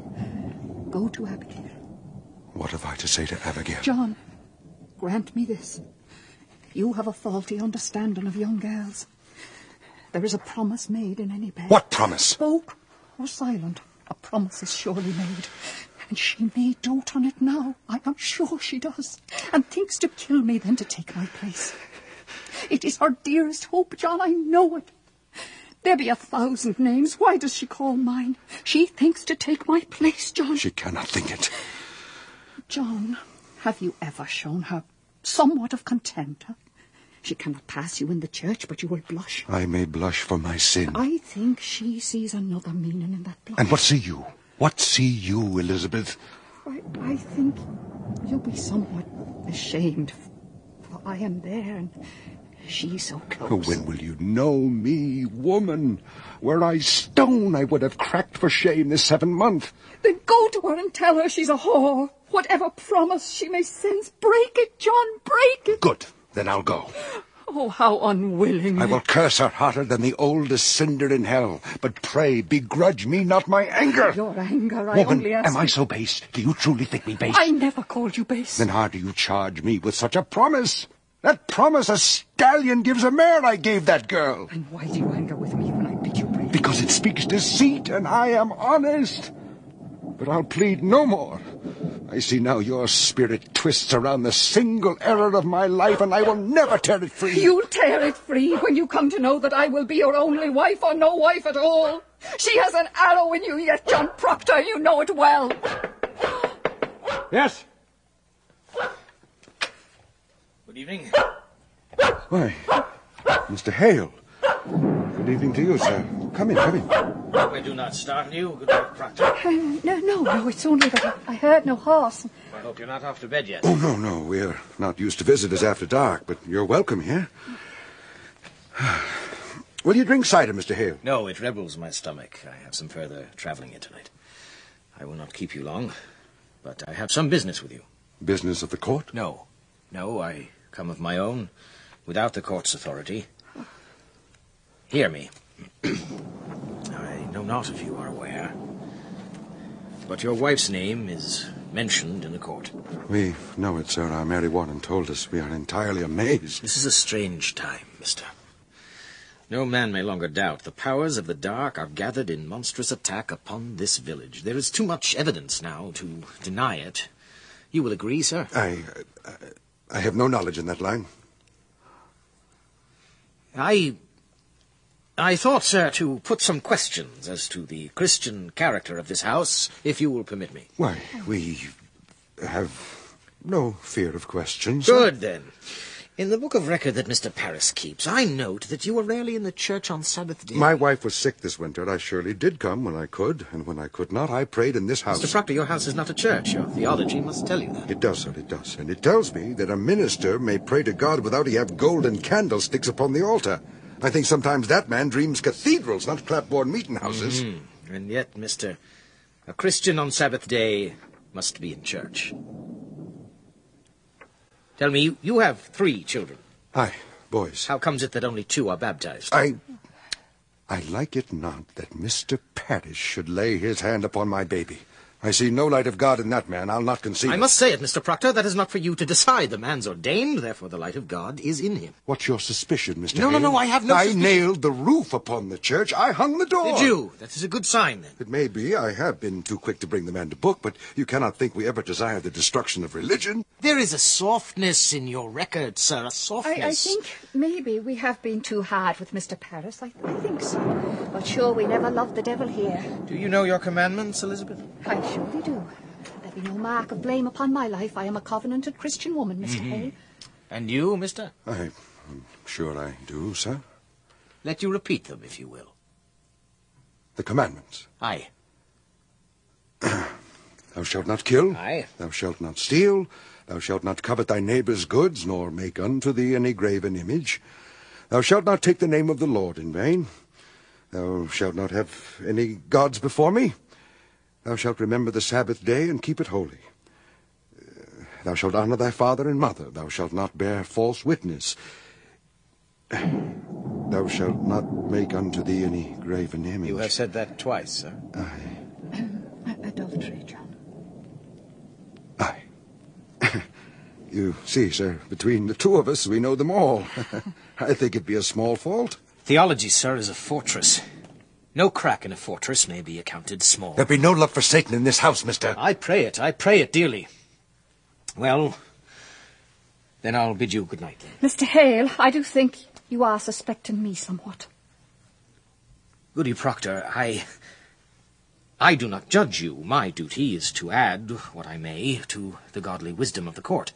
Go to Abigail. What have I to say to Abigail? John, grant me this. You have a faulty understanding of young girls. There is a promise made in any bed. What promise? Spoke or silent, a promise is surely made. And she may dote on it now. I am sure she does. And thinks to kill me then to take my place. It is her dearest hope, John, I know it. There be a thousand names. Why does she call mine? She thinks to take my place, John. She cannot think it. John, have you ever shown her somewhat of contempt? Huh? She cannot pass you in the church, but you will blush. I may blush for my sin. I think she sees another meaning in that blush. And what see you? What see you, Elizabeth? I, I think you'll be somewhat ashamed, for I am there and... she's so close. When will you know me, woman? Were I stone, I would have cracked for shame this seven month. Then go to her and tell her she's a whore. Whatever promise she may since, break it, John, break it. Good, then I'll go. Oh, how unwilling. I will curse her hotter than the oldest cinder in hell. But pray, begrudge me not my anger. Your anger, I Woman, only ask... am I so base? Do you truly think me base? I never called you base. Then how do you charge me with such a promise? That promise a stallion gives a mare I gave that girl. And why do you anger with me when I bid you break? Because it speaks deceit, and I am honest. But I'll plead no more. I see now your spirit twists around the single error of my life, and I will never tear it free. You'll tear it free when you come to know that I will be your only wife or no wife at all. She has an arrow in you yet, John Proctor. You know it well. Yes? Good evening. Why, Mister Hale. Good evening to you, sir. Come in, come in. I do not startle you. Good night, Proctor. Uh, no, no, no, it's only that I heard no horse. I hope you're not off to bed yet. Oh, no, no, we're not used to visitors after dark, but you're welcome here. Will you drink cider, Mister Hale? No, it rebels my stomach. I have some further travelling in tonight. I will not keep you long, but I have some business with you. Business of the court? No, no, I come of my own, without the court's authority. Hear me. I know not if you are aware, but your wife's name is mentioned in the court. We know it, sir. Our Mary Warren told us. We are entirely amazed. This is a strange time, mister. No man may longer doubt. The powers of the dark are gathered in monstrous attack upon this village. There is too much evidence now to deny it. You will agree, sir? I... I, I have no knowledge in that line. I... I thought, sir, to put some questions as to the Christian character of this house, if you will permit me. Why, we have no fear of questions. Good, then. In the book of record that Mister Paris keeps, I note that you were rarely in the church on Sabbath day. My wife was sick this winter. I surely did come when I could, and when I could not, I prayed in this house. Mister Proctor, your house is not a church. Your theology must tell you that. It does, sir, it does. And it tells me that a minister may pray to God without he have golden candlesticks upon the altar. I think sometimes that man dreams cathedrals, not clapboard meeting houses. Mm-hmm. And yet, mister, a Christian on Sabbath day must be in church. Tell me, you, you have three children. Aye, boys. How comes it that only two are baptized? I... I like it not that Mister Parrish should lay his hand upon my baby. I see no light of God in that man. I'll not concede I it. must say it, Mister Proctor. That is not for you to decide. The man's ordained, therefore the light of God is in him. What's your suspicion, Mister No, Hale? no, no, I have no I suspicion. nailed the roof upon the church. I hung the door. Did you? That is a good sign, then. It may be I have been too quick to bring the man to book, but you cannot think we ever desire the destruction of religion. There is a softness in your record, sir, a softness. I, I think maybe we have been too hard with Mister Paris. I, I think so. But sure, we never loved the devil here. Do you know your commandments, Elizabeth? I surely do. There be no mark of blame upon my life. I am a covenanted Christian woman, Mister Mm-hmm. Hale. And you, mister? I, I'm sure I do, sir. Let you repeat them, if you will. The commandments. Aye. Thou shalt not kill. Aye. Thou shalt not steal. Thou shalt not covet thy neighbour's goods, nor make unto thee any graven image. Thou shalt not take the name of the Lord in vain. Thou shalt not have any gods before me. Thou shalt remember the Sabbath day and keep it holy. Uh, thou shalt honour thy father and mother. Thou shalt not bear false witness. Thou shalt not make unto thee any graven image. You have said that twice, sir. Aye. Adultery, John. Aye. You see, sir, between the two of us, we know them all. I think it be a small fault. Theology, sir, is a fortress. No crack in a fortress may be accounted small. There be no love for Satan in this house, mister. I pray it. I pray it dearly. Well, then I'll bid you good night, then. Mister Hale, I do think you are suspecting me somewhat. Goody Proctor, I... I do not judge you. My duty is to add what I may to the godly wisdom of the court.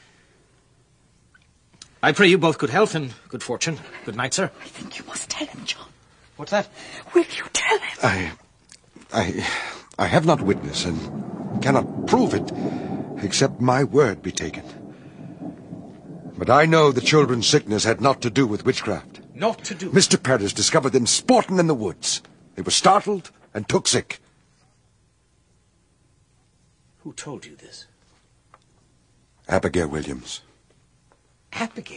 I pray you both good health and good fortune. Good night, sir. I think you must tell him, John. What's that? Will you tell him? I... I... I have not witness and cannot prove it, except my word be taken. But I know the children's sickness had naught to do with witchcraft. Naught to do... Mister Paris discovered them sporting in the woods. They were startled and took sick. Who told you this? Abigail Williams. Abigail?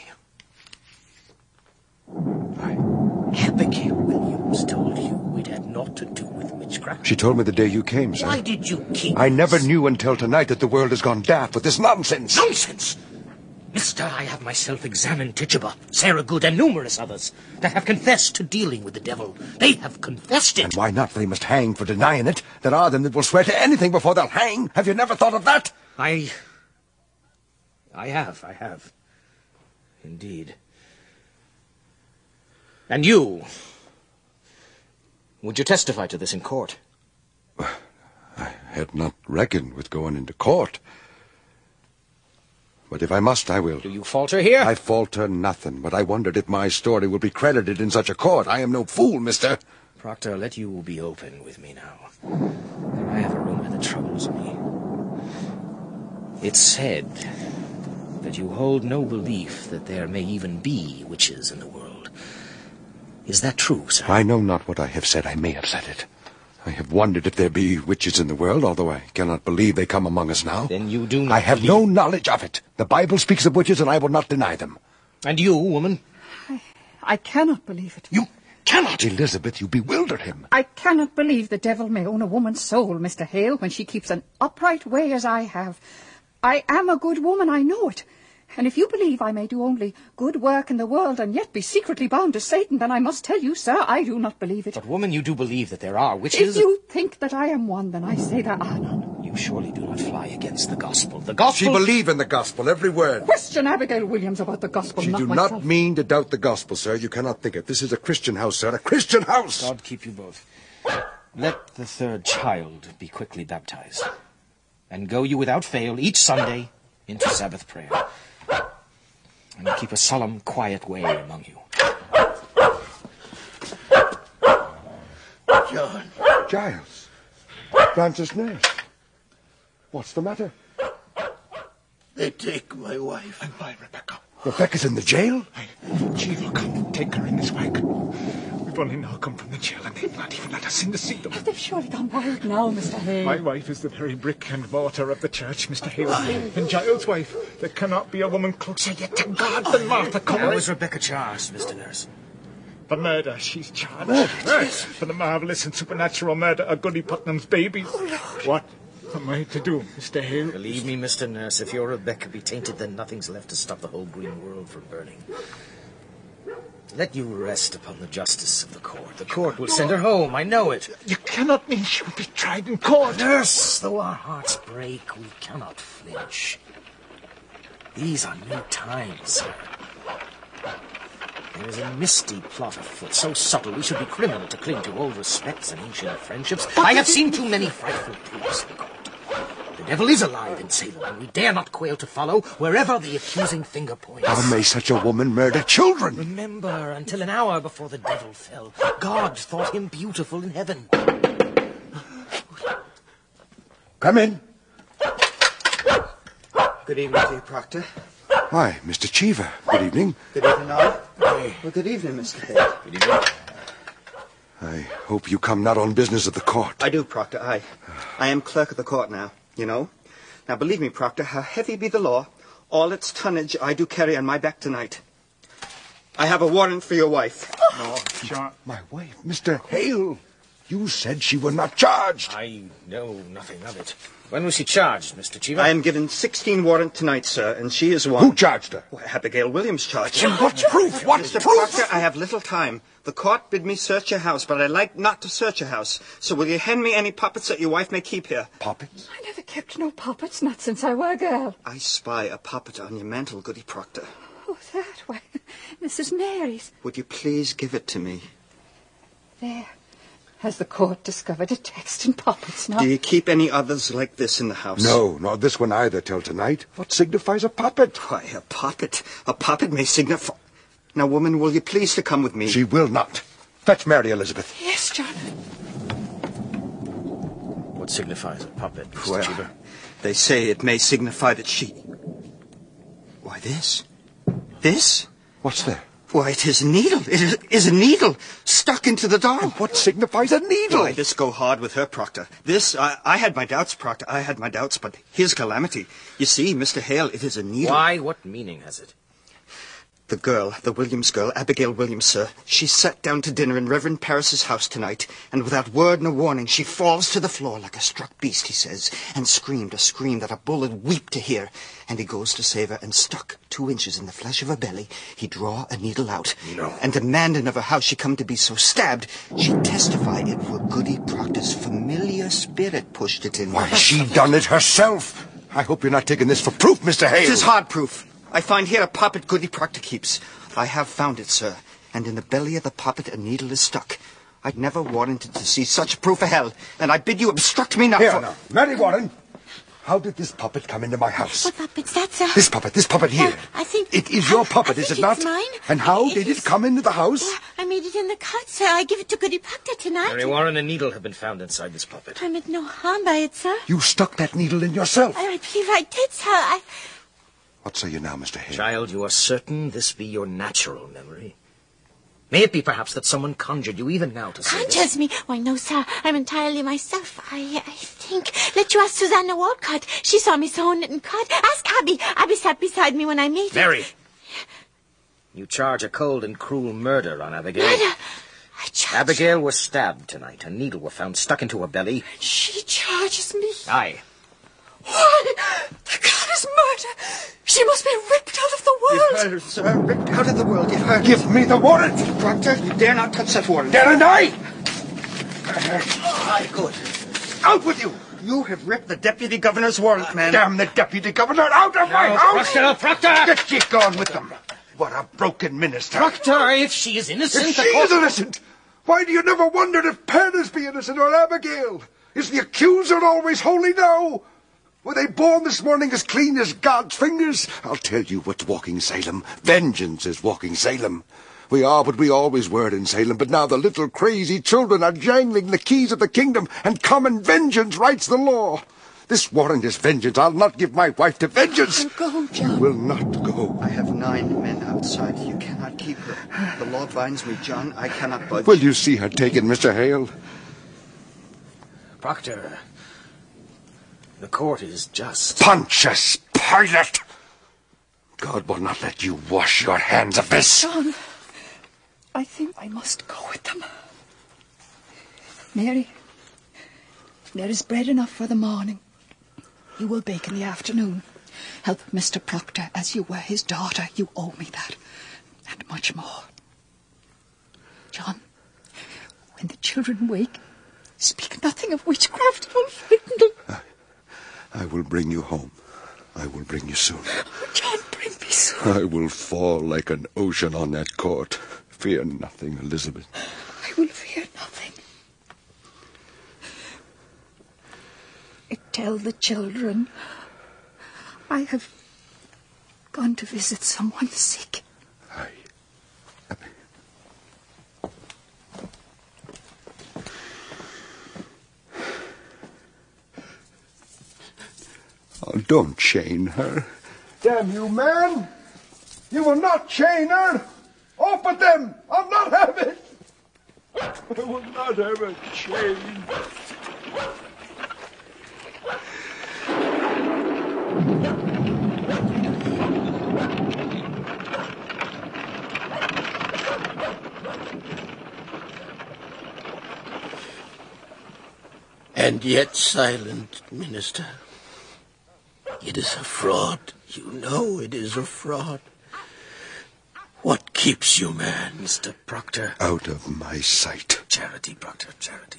Aye. Abigail Williams told you it had naught to do with witchcraft? She told me the day you came, sir. Why did you keep I never this? knew until tonight that the world has gone daft with this nonsense. Nonsense! Mister, I have myself examined Tituba, Sarah Good, and numerous others that have confessed to dealing with the devil. They have confessed it. And why not? They must hang for denying it. There are them that will swear to anything before they'll hang. Have you never thought of that? I... I have, I have. Indeed. And you... Would you testify to this in court? I had not reckoned with going into court. But if I must, I will. Do you falter here? I falter nothing, but I wondered if my story will be credited in such a court. I am no fool, mister. Proctor, let you be open with me now. I have a rumor that troubles me. It's said that you hold no belief that there may even be witches in the world. Is that true, sir? I know not what I have said. I may have said it. I have wondered if there be witches in the world, although I cannot believe they come among us now. Then you do not I have believe... no knowledge of it. The Bible speaks of witches, and I will not deny them. And you, woman? I, I cannot believe it. You cannot? Elizabeth, you bewilder him. I cannot believe the devil may own a woman's soul, Mister Hale, when she keeps an upright way as I have. I am a good woman, I know it. And if you believe I may do only good work in the world and yet be secretly bound to Satan, then I must tell you, sir, I do not believe it. But, woman, you do believe that there are witches? If you think that I am one, then I say there are none. You surely do not fly against the gospel. The gospel... She believe in the gospel, every word. Question Abigail Williams about the gospel, She not do myself. not mean to doubt the gospel, sir. You cannot think it. This is a Christian house, sir. A Christian house! God keep you both. Let the third child be quickly baptized. And go you without fail each Sunday into Sabbath prayer. And keep a solemn, quiet way among you. John. Giles. Francis Nurse. What's the matter? They take my wife. And my Rebecca. Rebecca's in the jail? Chief will come take her in this wagon. We've only now come from the jail, and they've not even let us in to see them. They've surely gone wild now, Mister Hale. My wife is the very brick and mortar of the church, Mister Hale. And Giles' wife. There cannot be a woman closer yet to God than Martha Cumberland. How is Rebecca charged, Mister Nurse? For murder, she's charged. Murder? Yes, for the marvellous and supernatural murder of Goody Putnam's babies. Oh, What am I to do, Mister Hale? Believe me, Mister Nurse, if your Rebecca be tainted, then nothing's left to stop the whole green world from burning. Let you rest upon the justice of the court. The court will send her home, I know it. You cannot mean she will be tried in court. Nurse, though our hearts break, we cannot flinch. These are new times, sir. There is a misty plot afoot, so subtle we should be criminal to cling to old respects and ancient friendships. I have seen too many frightful proofs in court. The devil is alive in Salem, and we dare not quail to follow wherever the accusing finger points. How may such a woman murder children? Remember, until an hour before the devil fell, God thought him beautiful in heaven. Come in. Good evening to you, Proctor. Why, Mister Cheever. Good evening. Good evening, all. Well, good evening, Mister Hale. Good evening. I hope you come not on business of the court. I do, Proctor, I. I am clerk of the court now, you know. Now, believe me, Proctor, how heavy be the law, all its tonnage I do carry on my back tonight. I have a warrant for your wife. No, John. My wife, Mister Hale. You said she were not charged. I know nothing of it. When was she charged, Mister Cheever? I am given sixteen warrant tonight, sir, and she is one. Who charged her? Why, Abigail Williams charged her. And what proof? What Mister proof? Proctor, I have little time. The court bid me search your house, but I like not to search your house. So will you hand me any puppets that your wife may keep here? Puppets? I never kept no puppets, not since I were a girl. I spy a puppet on your mantle, Goody Proctor. Oh, that way. Missus Mary's. Would you please give it to me? There. Has the court discovered a text in puppets now? Do you keep any others like this in the house? No, nor this one either till tonight. What signifies a puppet? Why, a puppet. A puppet may signify... Now, woman, will you please to come with me? She will not. Fetch Mary Elizabeth. Yes, John. What signifies a puppet, Mister Well, Cheever? they say it may signify that she... Why, this? This? What's there? Why, it is a needle. It is, is a needle stuck into the doll. And what signifies a needle? Why, this go hard with her, Proctor. This, I, I had my doubts, Proctor. I had my doubts, but his calamity. You see, Mister Hale, it is a needle. Why? What meaning has it? The girl, the Williams girl, Abigail Williams, sir, she sat down to dinner in Reverend Parris's house tonight, and without word nor warning, she falls to the floor like a struck beast, he says, and screamed a scream that a bull would weep to hear. And he goes to save her, and stuck two inches in the flesh of her belly, he draw a needle out. No. And demanding of her how she come to be so stabbed, she testify it were Goody Proctor's familiar spirit pushed it in. Why, she done it herself. I hope you're not taking this for proof, Mister Hale. It is hard proof. I find here a puppet Goody Proctor keeps. I have found it, sir, and in the belly of the puppet a needle is stuck. I'd never warranted to see such proof of hell, and I bid you obstruct me not Here for... now, Mary Warren, how did this puppet come into my house? What puppet's that, sir? This puppet, this puppet here. Uh, I think... It is your puppet, I is think it not? it's mine. And how It did is- it come into the house? Well, I made it in the cart, sir. I give it to Goody Proctor tonight. Mary Warren, a needle have been found inside this puppet. I meant no harm by it, sir. You stuck that needle in yourself. I, I believe I did, sir. I... What say you now, Mister Hale? Child, you are certain this be your natural memory? May it be perhaps that someone conjured you even now to say this? Conjures me? Why, no, sir. I'm entirely myself. I, I think. Let you ask Susanna Walcott. She saw me sewing it in card. Ask Abby. Abby sat beside me when I made it. Mary! You charge a cold and cruel murder on Abigail. Murder? I charge... Abigail was stabbed tonight. A needle was found stuck into her belly. She charges me. Aye. Why? The girl is murder. She must be ripped out of the world. You've heard her, sir. Ripped out of the world. You've heard. Give me the warrant! Proctor, you dare not touch that warrant. Daren't I? Aye, good. Out with you! You have ripped the deputy governor's warrant, man. Damn the deputy governor! Out of my No, house! Proctor, Proctor! Get ye gone with them! What a broken minister! Proctor, if she is innocent... If she is innocent, why do you never wonder if Paris be innocent or Abigail? Is the accuser always holy now? Were they born this morning as clean as God's fingers? I'll tell you what's walking Salem. Vengeance is walking Salem. We are what we always were in Salem, but now the little crazy children are jangling the keys of the kingdom, and common vengeance writes the law. This warrant is vengeance. I'll not give my wife to vengeance. Go, John. Will not go. I have nine men outside. You cannot keep her. The law binds me, John. I cannot budge. Will you see her taken, Mister Hale? Proctor, the court is just. Pontius Pilate! God will not let you wash your hands of this. John, I think I must go with them. Mary, there is bread enough for the morning. You will bake in the afternoon. Help Mister Proctor as you were his daughter. You owe me that. And much more. John, when the children wake, speak nothing of witchcraft. It will frighten them. I, I will bring you home. I will bring you soon. Oh, John, bring me soon. I will fall like an ocean on that court. Fear nothing, Elizabeth. I will fear nothing. Tell the children I have gone to visit someone sick. Aye. Oh, don't chain her. Damn you, man! You will not chain her! Open them! I'll not have it! I will not have a chain. And yet silent, Minister. It is a fraud. You know it is a fraud. What keeps you, man? Mister Proctor. Out of my sight. Charity, Proctor, charity.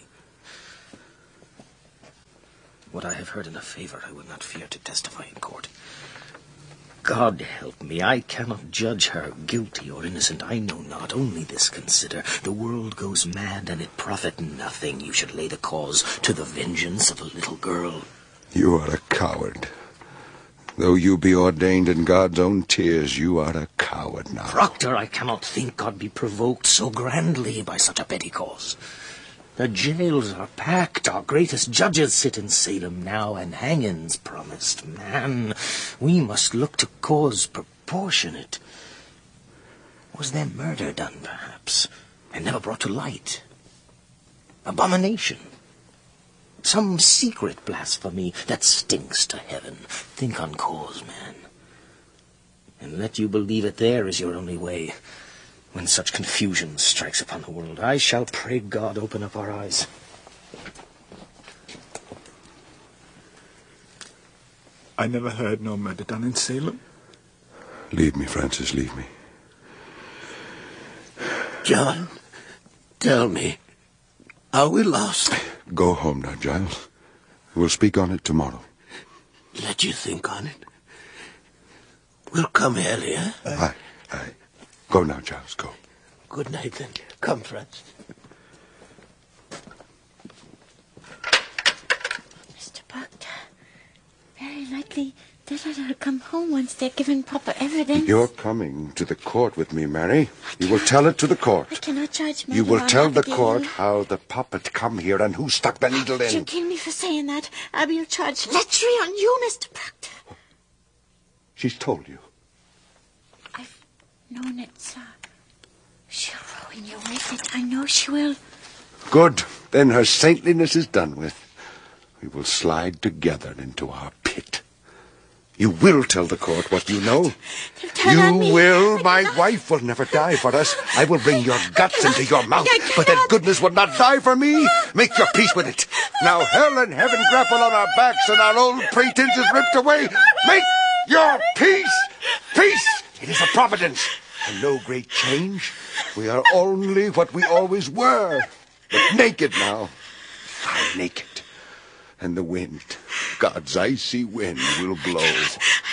What I have heard in a favour, I will not fear to testify in court. God help me, I cannot judge her guilty or innocent. I know not. Only this consider. The world goes mad, and it profit nothing. You should lay the cause to the vengeance of a little girl. You are a coward. Though you be ordained in God's own tears, you are a coward now. Proctor, I cannot think God be provoked so grandly by such a petty cause. The jails are packed, our greatest judges sit in Salem now, and hangings promised. Man, we must look to cause proportionate. Was there murder done, perhaps, and never brought to light? Abomination? Some secret blasphemy that stinks to heaven? Think on cause, man. And let you believe it there is your only way. When such confusion strikes upon the world, I shall pray God open up our eyes. I never heard no murder done in Salem. Leave me, Francis, leave me. John, tell me, are we lost? Go home now, Giles. We'll speak on it tomorrow. Let you think on it. We'll come earlier. Aye, aye. Go now, Giles, go. Good night, then. Come, Francis. Mister Proctor, very likely they'll let her come home once they're given proper evidence. You're coming to the court with me, Mary. You will tell it to the court. I cannot judge Mary. You will tell the Abigail. court how the puppet come here and who stuck the needle in. She'll kill me for saying that. Abby will charge lechery on you, Mister Proctor. She's told you. Known it, sir. She'll ruin you with it. I know she will. Good. Then her saintliness is done with. We will slide together into our pit. You will tell the court what you know. Turn on You me. will. My wife will never die for us. I will bring your guts into your mouth. But that goodness will not die for me. Make your peace with it. Now hell and heaven grapple on our backs and our old pretense is ripped away. Make Your peace! Peace! It is a providence, and no great change. We are only what we always were, but naked now. I'm naked. And the wind, God's icy wind, will blow.